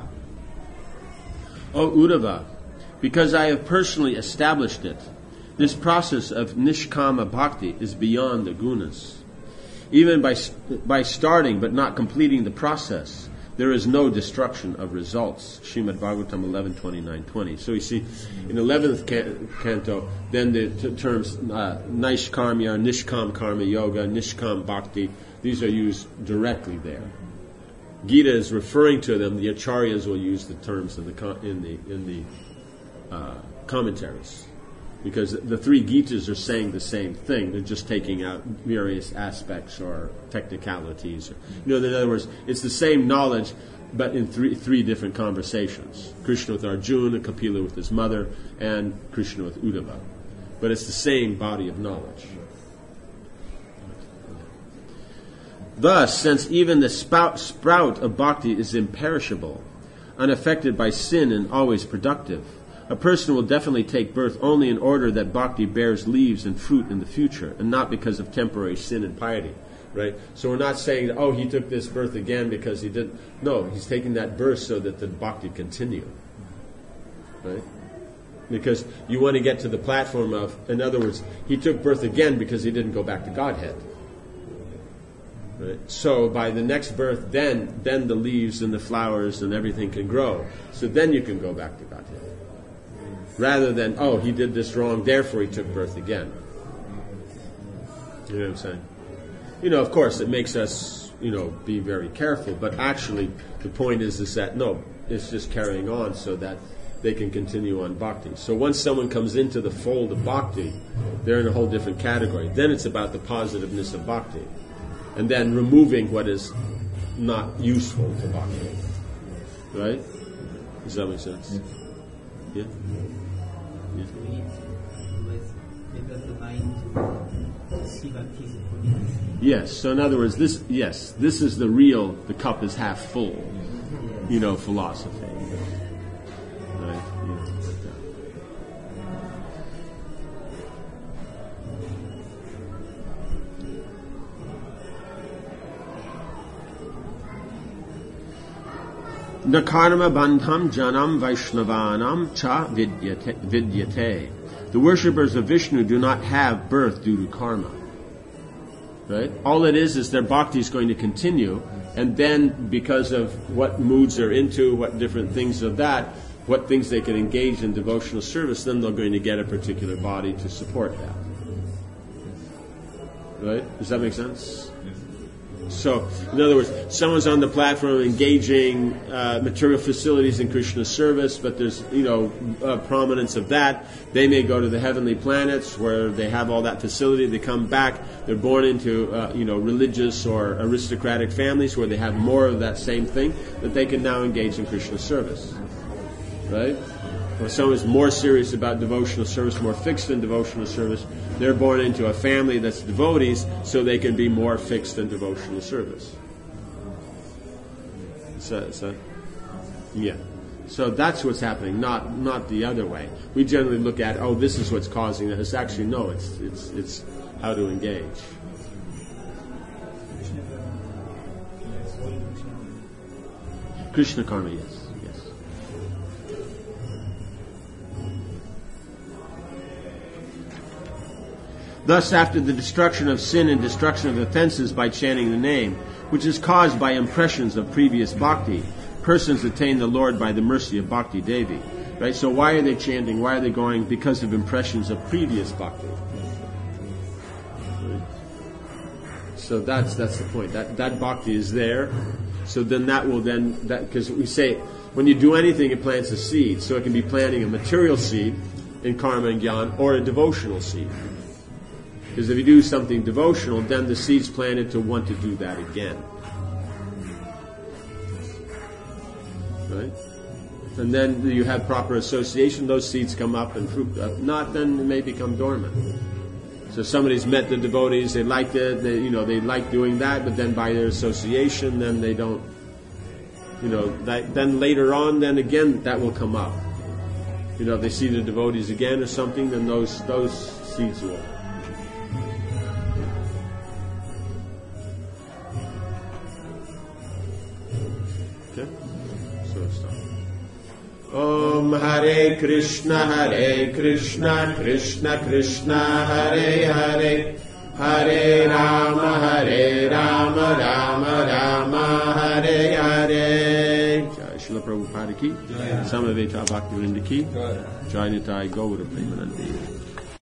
O Uddhava, because I have personally established it, this process of nishkama bhakti is beyond the gunas. Even by by starting but not completing the process, there is no destruction of results. Srimad Bhagavatam eleven twenty-nine twenty. So you see, in eleventh can- canto, then the t- terms uh, Naishkarmya, Nishkam Karma Yoga, Nishkam Bhakti, these are used directly there. Gita is referring to them. The acharyas will use the terms in the com- in the in the uh, commentaries, because the three Gitas are saying the same thing. They're just taking out various aspects or technicalities. Or, you know, in other words, it's the same knowledge, but in three three different conversations. Krishna with Arjuna, Kapila with his mother, and Krishna with Uddhava. But it's the same body of knowledge. Thus, since even the spout, sprout of bhakti is imperishable, unaffected by sin and always productive, a person will definitely take birth only in order that bhakti bears leaves and fruit in the future, and not because of temporary sin and piety. Right? So we're not saying, oh, he took this birth again because he didn't. No, he's taking that birth so that the bhakti continue. Right? Because you want to get to the platform of, in other words, he took birth again because he didn't go back to Godhead. Right? So by the next birth, then then the leaves and the flowers and everything can grow. So then you can go back to Godhead. Rather than, oh, he did this wrong, therefore he took birth again. You know what I'm saying? You know, of course, it makes us, you know, be very careful. But actually, the point is, is that, no, it's just carrying on so that they can continue on bhakti. So once someone comes into the fold of bhakti, they're in a whole different category. Then it's about the positiveness of bhakti. And then removing what is not useful to bhakti. Right? Does that make sense? Yeah? Yeah. Because the mind see bhakti is important. Yes. So in other words, this yes, this is the real, the cup is half full, you know, philosophy. Right? You know, like that. Nakarma bandham janam vaishnavanam cha vidyate, vidyate. The worshippers of Vishnu do not have birth due to karma. Right? All it is is their bhakti is going to continue, and then because of what moods they're into, what different things of that, what things they can engage in devotional service, then they're going to get a particular body to support that. Right? Does that make sense? So, in other words, someone's on the platform engaging uh, material facilities in Krishna's service, but there's, you know, uh, prominence of that. They may go to the heavenly planets where they have all that facility. They come back. They're born into, uh, you know, religious or aristocratic families where they have more of that same thing, that they can now engage in Krishna's service. Right? Or someone's more serious about devotional service, more fixed in devotional service, they're born into a family that's devotees, so they can be more fixed in devotional service. So, so, yeah. So that's what's happening, not not the other way. We generally look at, oh, this is what's causing it. It's actually, no, it's it's it's how to engage. Krishna karma, yes. Thus, after the destruction of sin and destruction of offenses by chanting the name, which is caused by impressions of previous bhakti, persons attain the Lord by the mercy of Bhakti Devi. Right? So why are they chanting? Why are they going? Because of impressions of previous bhakti. Right? So that's that's the point. That that bhakti is there. So then that will then, that because we say, when you do anything, it plants a seed. So it can be planting a material seed in karma and jnana, or a devotional seed. Because if you do something devotional, then the seed's planted to want to do that again. Right? And then you have proper association, those seeds come up and fruit. If not, then it may become dormant. So somebody's met the devotees, they liked it, they, you know, they like doing that, but then by their association, then they don't, you know, that, then later on, then again, that will come up. You know, if they see the devotees again or something, then those those seeds will. Om Hare Krishna Hare Krishna Krishna Krishna Hare Hare Hare Rama Hare Rama Rama Rama Hare Hare. Jai Srila Prabhupada ki, Samaveta Bhaktivinoda ki, Jai Nitai Gaura Premanandi.